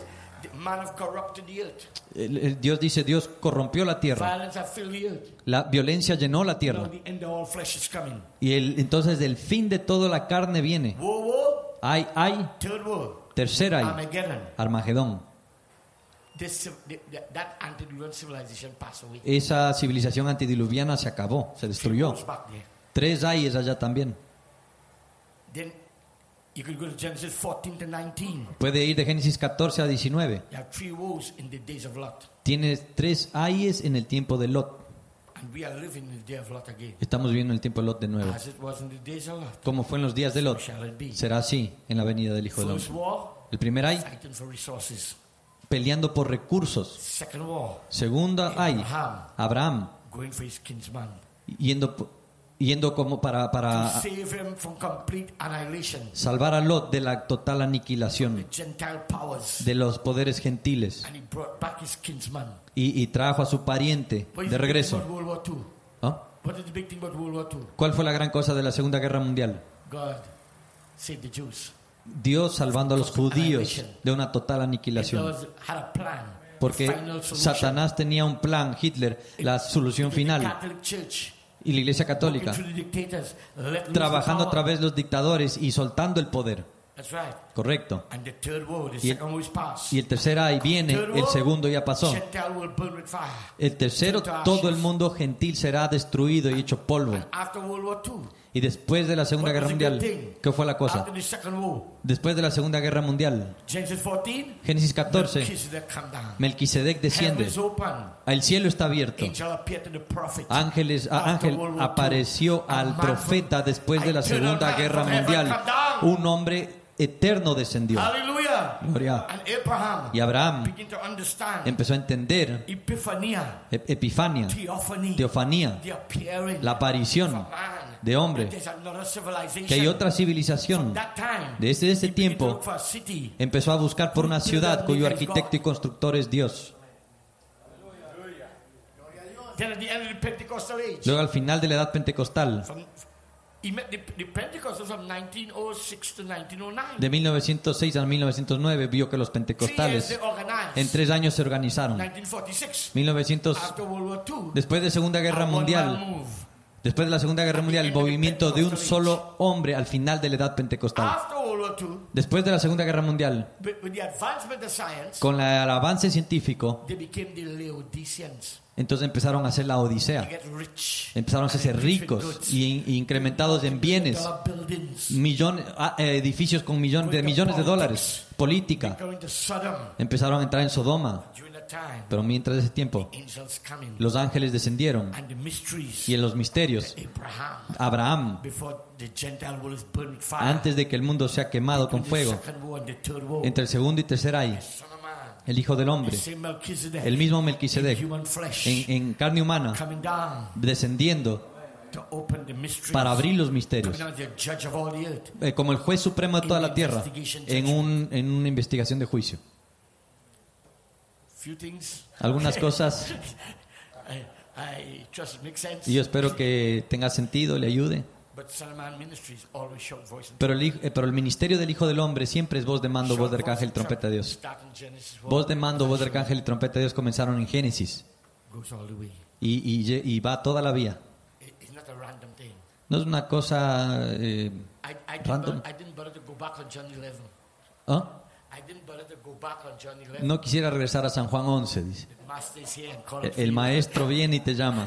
El, el Dios dice, Dios corrompió la tierra. La violencia llenó la tierra. Y el, entonces el fin de toda la carne viene. Hay, hay, tercer hay, Armagedón. Esa civilización antediluviana se acabó, se destruyó. Tres ayes allá también. Puede ir de Génesis catorce a diecinueve. Tiene tres ayes en el tiempo de Lot. Estamos viviendo el tiempo de Lot de nuevo. Como fue en los días de Lot, será así en la venida del Hijo del Hombre. El primer ay, peleando por recursos. Segunda ay, Abraham yendo, yendo como para, para salvar a Lot de la total aniquilación de los poderes gentiles, y, y trajo a su pariente de regreso. ¿Ah? ¿Cuál fue la gran cosa de la Segunda Guerra Mundial? Dios salvando a los judíos de una total aniquilación. Porque Satanás tenía un plan, Hitler, la solución final. Y la Iglesia Católica trabajando a través de los dictadores y soltando el poder. Correcto. Y el, y el tercer ay viene, el segundo ya pasó. El tercero, todo el mundo gentil será destruido y hecho polvo. Y después de la Segunda Guerra Mundial, ¿qué fue la cosa? Después de la Segunda Guerra Mundial, Génesis catorce, Melquisedec desciende. El cielo está abierto. Ángeles, ángel apareció al profeta después de la Segunda Guerra Mundial. Un hombre eterno descendió. Gloria. Y Abraham empezó a entender Epifania, teofanía, la aparición de hombre, que hay otra civilización. Desde ese tiempo empezó a buscar por una ciudad cuyo arquitecto y constructor es Dios. Luego al final de la edad pentecostal, de mil novecientos seis a mil novecientos nueve, vio que los pentecostales en tres años se organizaron. mil novecientos, después de Segunda Guerra Mundial, después de la Segunda Guerra Mundial, el movimiento de un solo hombre al final de la edad pentecostal. Después de la Segunda Guerra Mundial, con la- el avance científico, entonces empezaron a hacer la Odisea. Empezaron a hacerse ricos y, y incrementados en bienes, millones, ah, edificios con millones de millones de dólares, política. Empezaron a entrar en Sodoma. Pero mientras ese tiempo, los ángeles descendieron, y en los misterios, Abraham, antes de que el mundo sea quemado con fuego, entre el segundo y tercer ay, el Hijo del Hombre, el mismo Melquisedec, en, en carne humana, descendiendo para abrir los misterios, eh, como el juez supremo de toda la tierra, en, un, en una investigación de juicio. Algunas cosas, y yo espero que tenga sentido, le ayude. Pero el, eh, pero el ministerio del Hijo del Hombre siempre es voz de mando, voz de arcángel y trompeta de Dios. Voz de mando, voz de arcángel y trompeta de Dios comenzaron en Génesis, y, y, y va toda la vía. No es una cosa eh, random. ¿Ah? No quisiera regresar a San Juan once, dice. El, el maestro viene y te llama.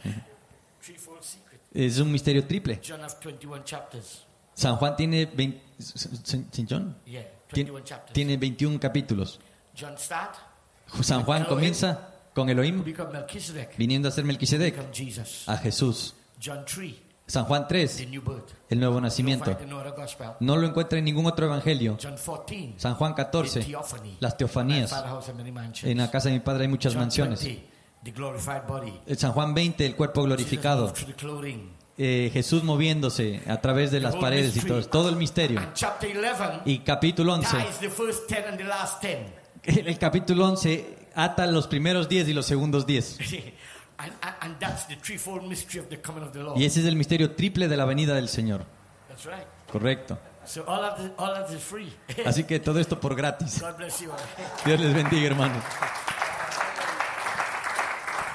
Es un misterio triple. San Juan tiene veinte, John? Tiene veintiún capítulos. San Juan comienza con Elohim viniendo a ser Melquisedec, a Jesús. San Juan tres, el nuevo nacimiento. No lo encuentra en ningún otro evangelio. San Juan catorce, las teofanías. En la casa de mi padre hay muchas mansiones. San Juan veinte, el cuerpo glorificado. Eh, Jesús moviéndose a través de las paredes y todo, todo el misterio. Y capítulo once, el capítulo once ata los primeros diez y los segundos diez. Y ese es el misterio triple de la venida del Señor. Correcto. So all of this, all of this is free. Así que todo esto por gratis. God bless you. Dios les bendiga, hermanos.